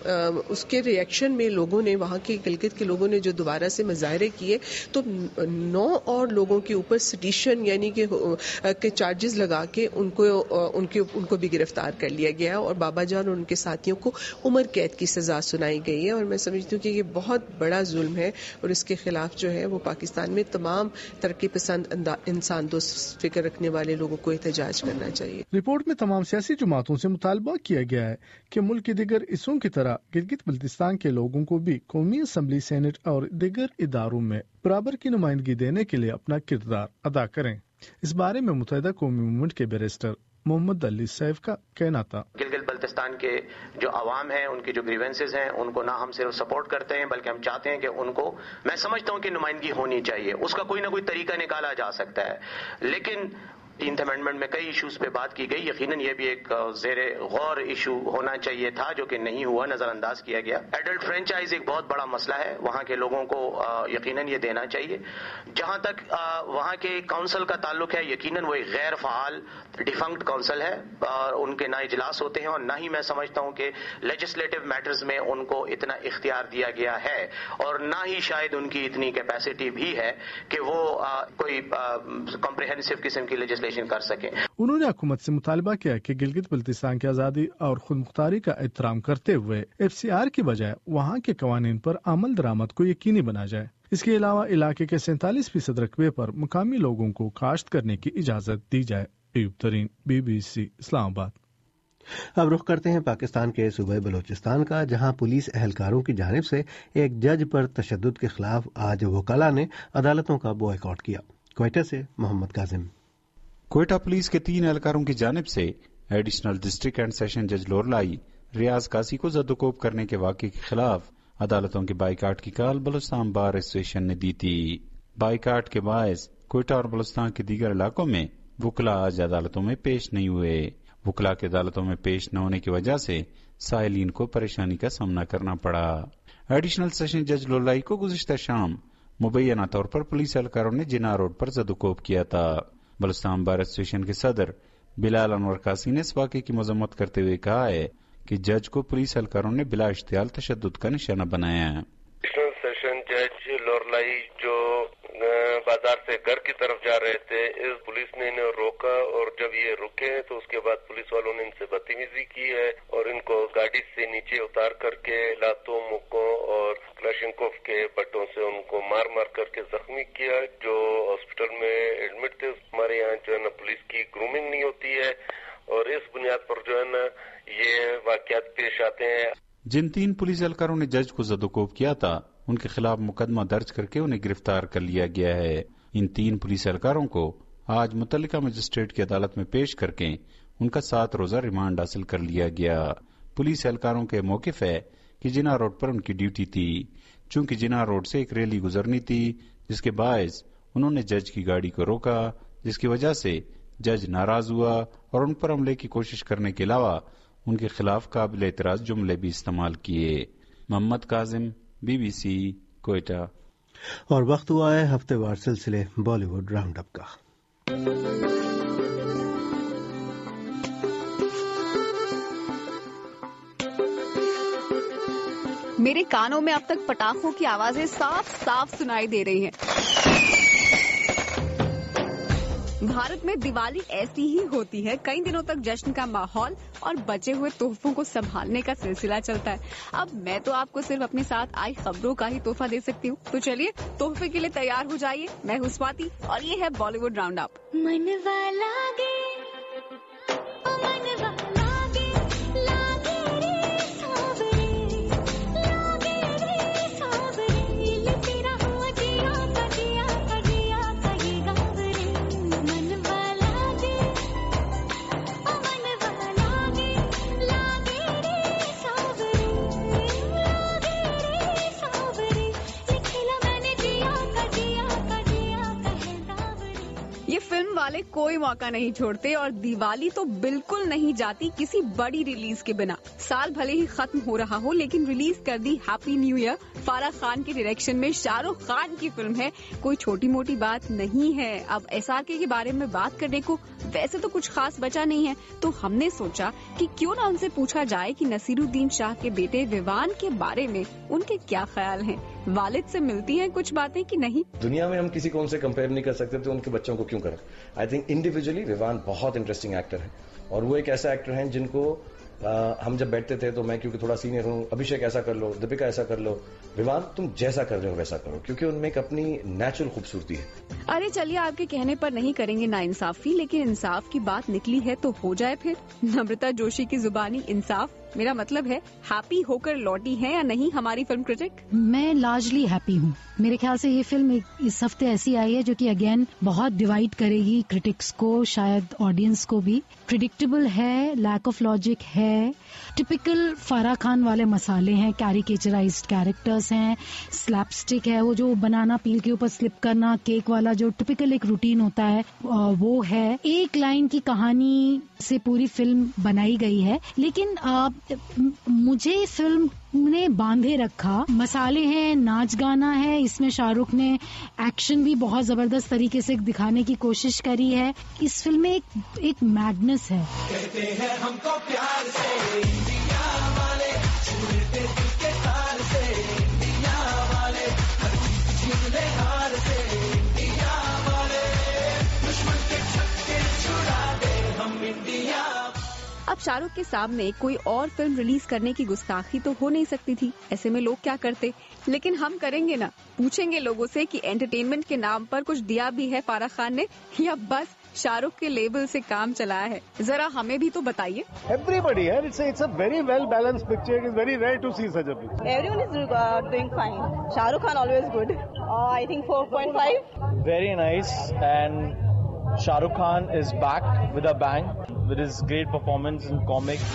उसके रिएक्शन में लोगों ने, वहाँ के गिलगित के लोगों ने जो दोबारा से मुजाहरे किए, तो नौ और लोगों के ऊपर सिटिशन यानी कि के चार्जेस लगा के उनको उनके उनको भी गिरफ्तार कर लिया गया और बाबा जान और उनके साथियों को उम्र कैद की सजा सुनाई गई है। और मैं समझती हूँ कि ये बहुत बड़ा जुल्म है और इसके खिलाफ जो है वो पाकिस्तान में तमाम तरक्की पसंद इंसान दोस्त फिक्र रखने वाले लोगों को एहतजाज करना चाहिए। रिपोर्ट में तमाम सियासी जमातों से मुतालबा किया गया है कि मुल्क के दीगर हिस्सों की तरह गिलगित बल्तिस्तान के लोगों को भी कौमी असम्बली, सेनेट और दीगर इदारों में बराबर की नुमाइंदगी देने के लिए अपना किरदार अदा करें। इस बारे में मुत्तहिदा कौमी मूवमेंट के बैरिस्टर मोहम्मद अली सैफ का कहना था। गिलगित बल्तिस्तान के जो अवाम हैं, उनकी जो ग्रीवेंसेस हैं, उनको ना हम सिर्फ सपोर्ट करते हैं बल्कि हम चाहते हैं कि उनको, मैं समझता हूं कि नुमाइंदगी होनी चाहिए, उसका कोई ना कोई तरीका निकाला जा सकता है, लेकिन टीन्थ अमेंडमेंट में कई इश्यूज पे बात की गई। यकीनन ये भी एक ज़ेरे गौर इशू होना चाहिए था जो कि नहीं हुआ, नजरअंदाज किया गया। एडल्ट फ्रेंचाइज एक बहुत बड़ा मसला है, वहाँ के लोगों को यकीनन ये देना चाहिए। जहाँ तक वहाँ के काउंसिल का ताल्लुक है, यकीनन वो एक गैर फाल डिफंक्ट काउंसिल है और उनके ना इजलास होते हैं और ना ही मैं समझता हूँ कि लेजिस्लेटिव मैटर्स में उनको इतना इख्तियार दिया गया है और ना ही शायद उनकी इतनी कैपेसिटी भी है कि वो आ, कोई कॉम्प्रिहेंसिव किस्म की लेजिस्लेशन कर सके। उन्होंने हुकूमत से मुतालबा किया कि गिलगित बल्तिस्तान की आज़ादी और खुद मुख्तारी का एहतराम करते हुए एफ सी आर की बजाय वहाँ के कवानीन पर अमल दरामद को यकीनी बना जाए। इसके अलावा इलाके के सैंतालीस फीसद रकबे पर मुकामी लोगों को काश्त करने की इजाजत दी जाए। अयूब तरीन, बी बी सी, इस्लामाबाद। अब रुख करते हैं पाकिस्तान के सूबे बलोचिस्तान का, जहां पुलिस एहलकारों की जानिब से एक जज पर तशद्दुद के खिलाफ आज वकाला ने अदालतों का बॉयकॉट किया। क्वेटा से मोहम्मद काजिम। क्वेटा पुलिस के तीन एहलकारों की जानिब से एडिशनल डिस्ट्रिक्ट एंड सेशन जज लोरलाई रियाज कासी को जद्दोकोब करने के वाक़े के खिलाफ अदालतों के बाइकाट की काल बलूचिस्तान बार एसोसिएशन ने दी थी। बाइकाट के बायस क्वेटा और बलूचिस्तान के दीगर इलाकों में वकला आज अदालतों में पेश नहीं हुए। वकला के अदालतों में पेश न होने की वजह से साइलिन को परेशानी का सामना करना पड़ा। एडिशनल सेशन जज लोरलाई को गुज़िश्ता शाम मुबैना तौर पर पुलिस एहलकारों ने जिना रोड पर जद्दोकोब किया था। बलूचिस्तान बार एसोसिएशन के सदर बिलाल अनवर कासी ने इस वाक़े की मजम्मत करते हुए कहा है कि जज को पुलिस एहलकारों ने बिला इश्तियाल तशद्दुद का निशाना बनाया है। सेशन जज लोरलाई जो बाजार से घर की तरफ जा रहे थे, इस पुलिस ने इन्हें रोका और जब ये रुके तो उसके बाद पुलिस वालों ने इनसे बदतमीजी की है और इनको गाड़ी से नीचे उतार करके लातों, मुक्कों और क्लाशिनकोफ के बट्टों से उनको मार मार करके जख्मी किया। जो हॉस्पिटल में एडमिट थे, हमारे यहाँ जो है ना पुलिस की ग्रूमिंग नहीं होती है और इस बुनियाद पर जो है ना ये वाकयात पेश आते हैं। जिन तीन पुलिस एहलकारों ने जज को जद्दोकोब किया था, उनके खिलाफ मुकदमा दर्ज करके उन्हें गिरफ्तार कर लिया गया है। इन तीन पुलिस एहलकारों को आज मुतल्लिका मजिस्ट्रेट की अदालत में पेश करके उनका सात रोजा रिमांड हासिल कर लिया गया। पुलिस एहलकारों के मौकिफ है कि जिना रोड पर उनकी ड्यूटी थी। चूंकि जिना रोड से एक रैली गुजरनी थी, जिसके बायस उन्होंने जज की गाड़ी को रोका, जिसकी वजह से जज नाराज हुआ और उन पर हमले की कोशिश करने के अलावा उनके खिलाफ काबिल एतराज जुमले भी इस्तेमाल किए। मोहम्मद काजिम, बीबीसी, क्वेटा। और वक्त हुआ है हफ्तेवार सिलसिले बॉलीवुड राउंड अप का। मेरे कानों में अब तक पटाखों की आवाजें साफ साफ सुनाई दे रही हैं। भारत में दिवाली ऐसी ही होती है। कई दिनों तक जश्न का माहौल और बचे हुए तोहफों को संभालने का सिलसिला चलता है। अब मैं तो आपको सिर्फ अपने साथ आई खबरों का ही तोहफा दे सकती हूँ, तो चलिए तोहफे के लिए तैयार हो जाइए। मैं हूँ स्वाति और ये है बॉलीवुड राउंड अप। मनवा लागे, ओ मनवा लागे, लागे रे सावरे, लागे रे सावरे, ले तेरा हुआ जिया का जिया का जिया का ये गावरे। मनवा लागे, ओ मनवा लागे, वाले कोई मौका नहीं छोड़ते और दिवाली तो बिल्कुल नहीं जाती किसी बड़ी रिलीज के बिना। साल भले ही खत्म हो रहा हो लेकिन रिलीज कर दी हैप्पी न्यू ईयर। फारा खान के डायरेक्शन में शाहरुख खान की फिल्म है, कोई छोटी मोटी बात नहीं है। अब एसआरके के बारे में बात करने को वैसे तो कुछ खास बचा नहीं है, तो हमने सोचा कि क्यों ना उनसे पूछा जाए कि नसीरुद्दीन शाह के बेटे विवान के बारे में उनके क्या ख्याल हैं। वालिद से मिलती हैं कुछ बातें कि नहीं। दुनिया में हम किसी को उनसे कंपेयर नहीं कर सकते, तो उनके बच्चों को क्यों करें। आई थिंक इंडिविजुअली विवान बहुत इंटरेस्टिंग एक्टर है और वो एक ऐसा एक्टर है जिनको आ, हम जब बैठते थे तो मैं क्योंकि थोड़ा सीनियर हूँ, अभिषेक ऐसा कर लो, दीपिका ऐसा कर लो, विवान तुम जैसा कर रहे हो वैसा करो, क्योंकि उनमें एक अपनी नेचुरल खूबसूरती है। अरे चलिए आपके कहने पर नहीं करेंगे ना इंसाफी, लेकिन इंसाफ की बात निकली है तो हो जाए फिर। नम्रता जोशी की जुबानी इंसाफ, मेरा मतलब है हैप्पी होकर लौटी है या नहीं हमारी फिल्म क्रिटिक? मैं लार्जली हैप्पी हूँ। मेरे ख्याल से ये फिल्म इस हफ्ते ऐसी आई है जो कि अगेन बहुत डिवाइड करेगी क्रिटिक्स को, शायद ऑडियंस को भी। प्रिडिक्टेबल है, लैक ऑफ लॉजिक है, टिपिकल फारा खान वाले मसाले हैं, कैरिकेचराइज्ड कैरेक्टर्स हैं, स्लैपस्टिक है, वो जो बनाना पील के ऊपर स्लिप करना, केक वाला जो टिपिकल एक रूटीन होता है वो है। एक लाइन की कहानी से पूरी फिल्म बनाई गई है, लेकिन आ, मुझे फिल्म ने बांधे रखा। मसाले हैं, नाच गाना है, इसमें शाहरुख ने एक्शन भी बहुत जबरदस्त तरीके से दिखाने की कोशिश करी है। इस फिल्म में एक एक मैडनेस है। कहते हैं हमको प्यार से इंडिया वाले, छूटे दिल के तार से इंडिया वाले, हर चीज जीत ले हार से इंडिया वाले, दुश्मन के छक्के छुड़ा दे हम इंडिया। अब शाहरुख के सामने कोई और फिल्म रिलीज करने की गुस्ताखी तो हो नहीं सकती थी, ऐसे में लोग क्या करते। लेकिन हम करेंगे ना, पूछेंगे लोगों से कि एंटरटेनमेंट के नाम पर कुछ दिया भी है फारा खान ने या बस शाहरुख के लेबल से काम चलाया है। जरा हमें भी तो बताइए। Everybody, it's a, it's a very well balanced picture. It's very rare to see such a picture. Everyone is uh, doing fine. Shahrukh Khan always good. Uh, I think four point five. Very nice, and Shahrukh Khan is back with a bang with his great performance in comic.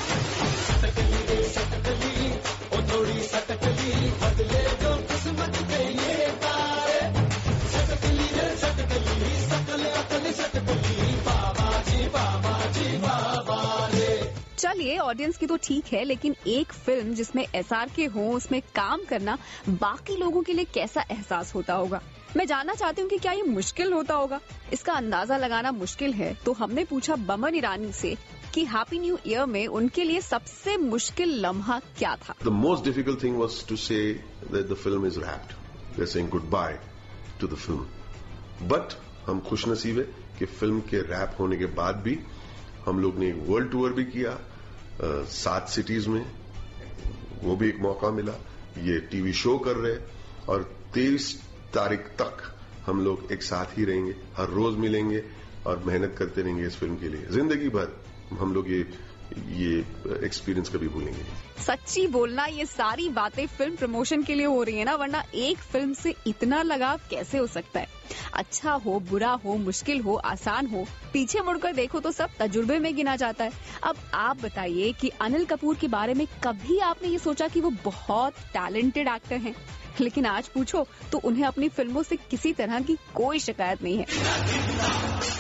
चलिए audience की तो ठीक है, लेकिन एक film जिसमें SRK हो उसमें काम करना बाकी लोगों के लिए कैसा एहसास होता होगा। मैं जानना चाहती हूँ कि क्या ये मुश्किल होता होगा। इसका अंदाजा लगाना मुश्किल है, तो हमने पूछा बमन ईरानी से कि हैप्पी न्यू ईयर में उनके लिए सबसे मुश्किल लम्हा क्या था। The most difficult thing was to say that the film is wrapped. They're saying goodbye to the film. But हम खुशनसीब है कि फिल्म के रैप होने के बाद भी हम लोग ने एक वर्ल्ड टूर भी किया, सात सिटीज में, वो भी एक मौका मिला। ये टीवी शो कर रहे और तेईस तारीख तक हम लोग एक साथ ही रहेंगे, हर रोज मिलेंगे और मेहनत करते रहेंगे इस फिल्म के लिए। जिंदगी भर हम लोग ये ये एक्सपीरियंस कभी भूलेंगे। सच्ची बोलना, ये सारी बातें फिल्म प्रमोशन के लिए हो रही है ना, वरना एक फिल्म से इतना लगाव कैसे हो सकता है। अच्छा हो, बुरा हो, मुश्किल हो, आसान हो, पीछे मुड़कर देखो तो सब तजुर्बे में गिना जाता है। अब आप बताइए कि अनिल कपूर के बारे में कभी आपने ये सोचा कि वो बहुत टैलेंटेड एक्टर हैं? लेकिन आज पूछो तो उन्हें अपनी फिल्मों से किसी तरह की कोई शिकायत नहीं है।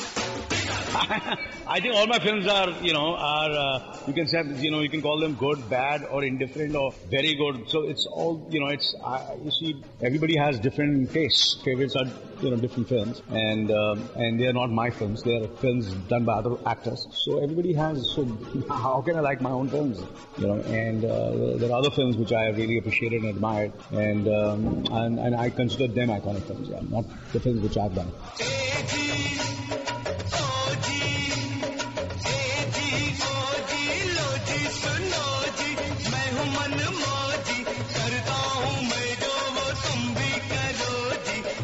I think all my films are, you know, are uh, you can say, you know, you can call them good, bad, or indifferent, or very good. So it's all, you know, it's uh, you see, everybody has different tastes. Favorites are, you know, different films, and um, and they are not my films. They are films done by other actors. So everybody has. So how can I like my own films? You know, and uh, there are other films which I really appreciated and admired, and um, and and I consider them iconic films. Yeah, not the films which I've done.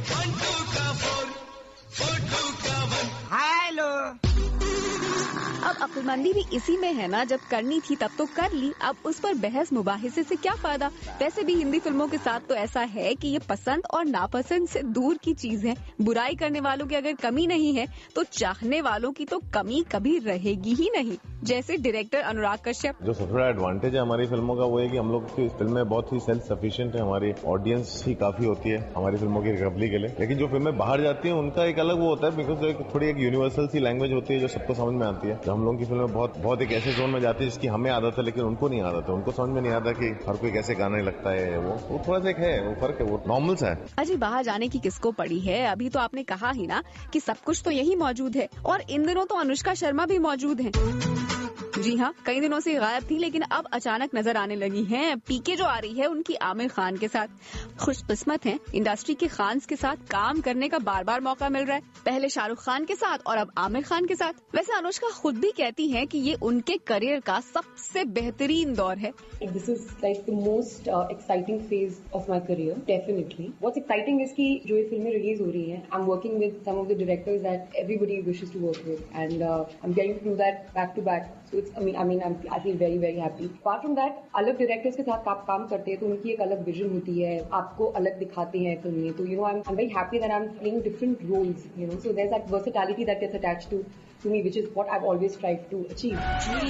अब اب عقلمندی بھی اسی میں ہے نا، جب کرنی تھی تب تو کر لی، اب اس پر بحث مباحثے سے کیا فائدہ؟ ویسے بھی ہندی فلموں کے ساتھ تو ایسا ہے کہ یہ پسند اور ناپسند سے دور کی چیز ہے. برائی کرنے والوں کی اگر کمی نہیں ہے تو چاہنے والوں کی تو کمی کبھی رہے گی ہی نہیں. جیسے ڈائریکٹر انوراگ کشیپ. جو سب سے بڑا ایڈوانٹیج ہے ہماری فلموں کا وہ ہے کہ ہم لوگ کی فلمیں بہت ہی سیلف سفیشینٹ ہے، ہماری آڈینس ہی کافی ہوتی ہے ہماری فلموں کی ریکوری کے لیے. لیکن جو فلمیں باہر جاتی ہیں ان کا ایک الگ وہ ہوتا ہے، بیکاز ایک تھوڑی ایک یونیورسل سی لینگویج ہوتی ہے جو سب کو سمجھ میں آتی ہے. جو ہم لوگوں کی فلمیں بہت بہت ایک ایسے زون میں جاتی ہے جس کی ہمیں عادت ہے لیکن ان کو نہیں عادت ہے، ان کو سمجھ میں نہیں آتا کہ ہر کوئی کیسے گانے لگتا ہے. وہ وہ تھوڑا سا ایک ہے، وہ فرق ہے، وہ نارمل سا ہے. اجی باہر جانے کی کس کو پڑی ہے؟ ابھی تو آپ نے کہا ہی نا کہ سب کچھ تو یہی موجود ہے، اور ان دنوں تو انوشکا شرما بھی موجود ہیں. جی ہاں، کئی دنوں سے غائب تھی لیکن اب اچانک نظر آنے لگی ہیں. پی کے جو آ رہی ہے ان کی عامر خان کے ساتھ. خوش قسمت ہیں، انڈسٹری کے خانز کے ساتھ کام کرنے کا بار بار موقع مل رہا ہے، پہلے شاہ رخ خان کے ساتھ اور اب عامر خان کے ساتھ. ویسے انوشکا خود بھی کہتی ہیں کہ یہ ان کے کریئر کا سب سے بہترین دور ہے. This is like the most uh, exciting phase of my career, definitely. What's exciting is کہ جو یہ فلمیں ریلیز ہو رہی ہیں, I'm working with some of the directors that everybody wishes to work with, and uh, I'm getting to do that back to back. So it's, I mean, I mean, I'm, I feel very, very happy. Apart from that, الگ directors کے ساتھ آپ کام کرتے ہیں تو ان کی ایک الگ ویژن ہوتی ہے, آپ کو الگ دکھاتے ہیں فلم میں. تو you know, I'm, I'm very happy that I'm playing different roles, you know. So there's that versatility that gets attached to to me, which is what I've always strived to achieve.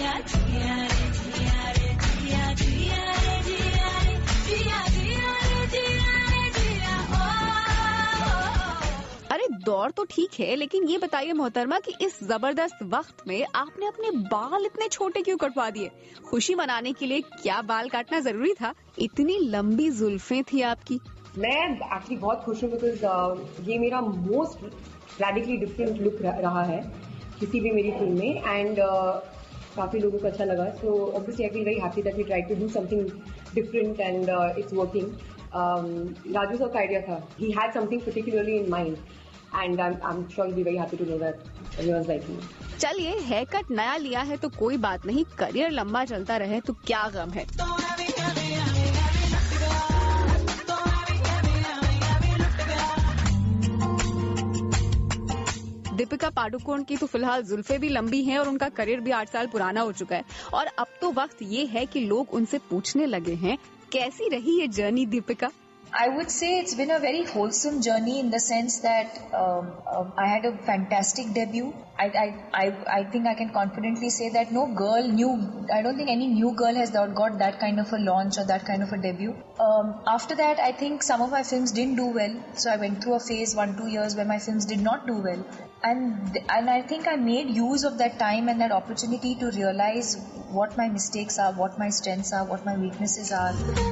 ارے دور تو ٹھیک ہے, لیکن یہ بتائیے محترمہ کہ اس زبردست وقت میں آپ نے اپنے بال اتنے چھوٹے کیوں کٹوا دیے؟ خوشی منانے کے لیے کیا بال کاٹنا ضروری تھا؟ اتنی لمبی زلفیں تھی آپ کی. میں ایکچولی بہت خوش ہوں بیکاز یہ میرا موسٹ ریڈیکلی ڈفرینٹ لک رہا ہے کسی بھی میری فلم میں, اینڈ کافی لوگوں کو اچھا لگا. سو obviously I feel very happy that we tried to do something different and uh, it's working. Raju صاحب کا آئیڈیا تھا, he had something particularly in mind, and I'm, I'm sure you'll be very happy to know that everyone's liking it. چلیے haircut نیا لیا ہے تو کوئی بات نہیں, کریئر لمبا چلتا رہے تو کیا غم ہے. دیپیکا پاڈوکون کی تو فی الحال زلفیں بھی لمبی ہیں اور ان کا کریئر بھی آٹھ سال پرانا ہو چکا ہے, اور اب تو وقت یہ ہے کہ لوگ ان سے پوچھنے لگے ہیں کیسی رہی یہ journey Deepika. I would say it's been a very wholesome journey in the sense that um, um, I had a fantastic debut. I, I, I, I think I can confidently say that no girl, new, I don't think any new girl has got that kind of a launch or that kind of a debut. Um, after that, I think some of my films didn't do well. So I went through a phase, one, two years where my films did not do well. And, and I think I made use of that time and that opportunity to realize what my mistakes are, what my strengths are, what my weaknesses are.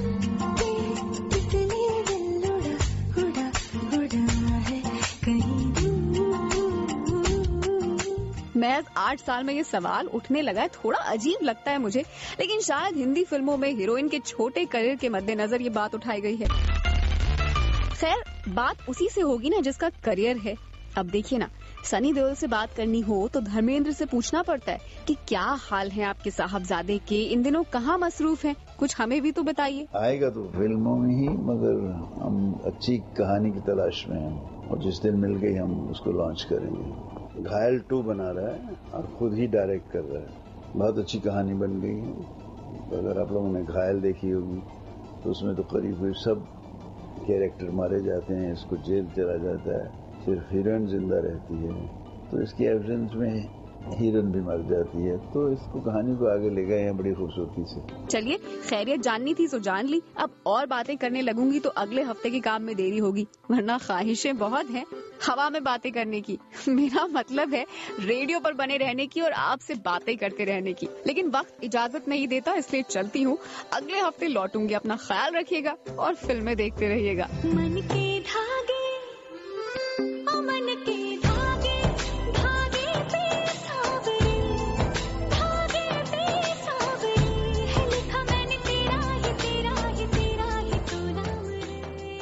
محض آٹھ سال میں یہ سوال اٹھنے لگا ہے, تھوڑا عجیب لگتا ہے مجھے, لیکن شاید ہندی فلموں میں ہیروئن کے چھوٹے کریئر کے مد نظر یہ بات اٹھائی گئی ہے. خیر بات اسی سے ہوگی نا جس کا کریئر ہے. اب دیکھیے نا, سنی دیول سے بات کرنی ہو تو دھرمیندر سے پوچھنا پڑتا ہے کہ کیا حال ہے آپ کے صاحبزادے کے, ان دنوں کہاں مصروف ہیں, کچھ ہمیں بھی تو بتائیے. آئے گا تو فلموں میں ہی, مگر ہم اچھی کہانی کی تلاش میں ہیں اور جس دن مل گئی ہم اس کو لانچ کریں گے. گھائل ٹو بنا رہا ہے اور خود ہی ڈائریکٹ کر رہا ہے, بہت اچھی کہانی بن گئی ہے. اگر آپ لوگوں نے گھائل دیکھی ہوگی تو اس میں تو قریب قریب سب کیریکٹر مارے جاتے ہیں, اس کو جیل چلا جاتا ہے, صرف ہیروئن زندہ رہتی ہے, تو اس کی ایویڈنس میں ہیروئن بھی مر جاتی ہے. تو اس کو کہانی کو آگے لے گئے ہیں بڑی خوبصورتی سے. چلیے خیریت جاننی تھی سو جان لی, اب اور باتیں کرنے لگوں گی تو اگلے ہفتے کے کام میں دیری ہوگی, ورنہ خواہشیں بہت ہیں ہوا میں باتیں کرنے کی. میرا مطلب ہے ریڈیو پر بنے رہنے کی اور آپ سے باتیں کرتے رہنے کی, لیکن وقت اجازت نہیں دیتا, اس لیے چلتی ہوں. اگلے ہفتے لوٹوں گی, اپنا خیال رکھیے گا اور فلمیں دیکھتے رہیے گا. من کے دھاگے, او من کے دھاگے, دھاگے پہ ساوری, دھاگے پہ ساوری ہے لکھا میں نے تیرا ہی تیرا ہی تیرا ہی تو نام رے.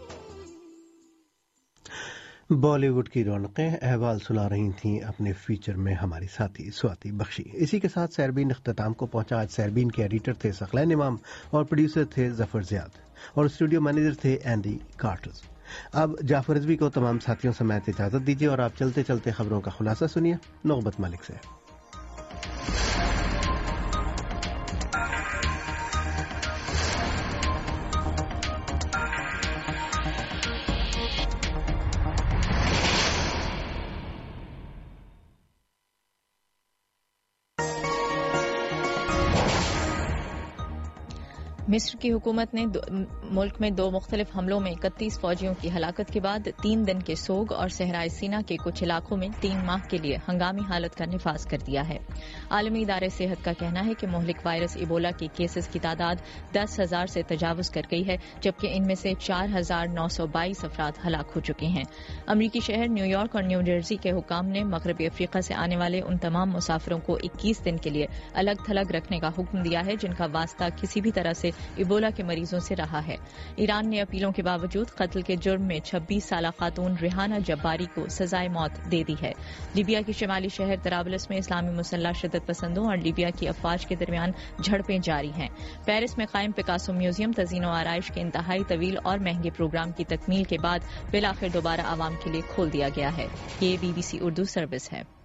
بالی ووڈ کی رونقیں احوال سنا رہی تھیں اپنے فیچر میں ہماری ساتھی سواتی بخشی. اسی کے ساتھ سیربین اختتام کو پہنچا. آج سیربین کے ایڈیٹر تھے ثقلین امام اور پروڈیوسر تھے ظفر زیاد اور اسٹوڈیو مینیجر تھے اینڈی کارٹرز. اب جعفر رضوی کو تمام ساتھیوں سمیت اجازت دیجیے اور آپ چلتے چلتے خبروں کا خلاصہ سنیے نوبت ملک سے. مصر کی حکومت نے ملک میں دو مختلف حملوں میں اکتیس فوجیوں کی ہلاکت کے بعد تین دن کے سوگ اور صحرائے سینا کے کچھ علاقوں میں تین ماہ کے لیے ہنگامی حالت کا نفاذ کر دیا ہے. عالمی ادارے صحت کا کہنا ہے کہ مہلک وائرس ایبولا کے کیسز کی تعداد دس ہزار سے تجاوز کر گئی ہے، جبکہ ان میں سے چار ہزار نو سو بائیس افراد ہلاک ہو چکے ہیں. امریکی شہر نیو یارک اور نیو جرسی کے حکام نے مغربی افریقہ سے آنے والے ان تمام مسافروں کو اکیس دن کے لیے الگ تھلگ رکھنے کا حکم دیا ہے جن کا واسطہ کسی بھی طرح سے ایبولا کے مریضوں سے رہا ہے. ایران نے اپیلوں کے باوجود قتل کے جرم میں چھبیس سالہ خاتون ریحانہ جباری کو سزائے موت دے دی ہے. لیبیا کے شمالی شہر طرابلس میں اسلامی مسلح شدت پسندوں اور لیبیا کی افواج کے درمیان جھڑپیں جاری ہیں. پیرس میں قائم پکاسو میوزیم تزئین و آرائش کے انتہائی طویل اور مہنگے پروگرام کی تکمیل کے بعد بالآخر دوبارہ عوام کے لیے کھول دیا گیا ہے. یہ B B C Urdu service ہے.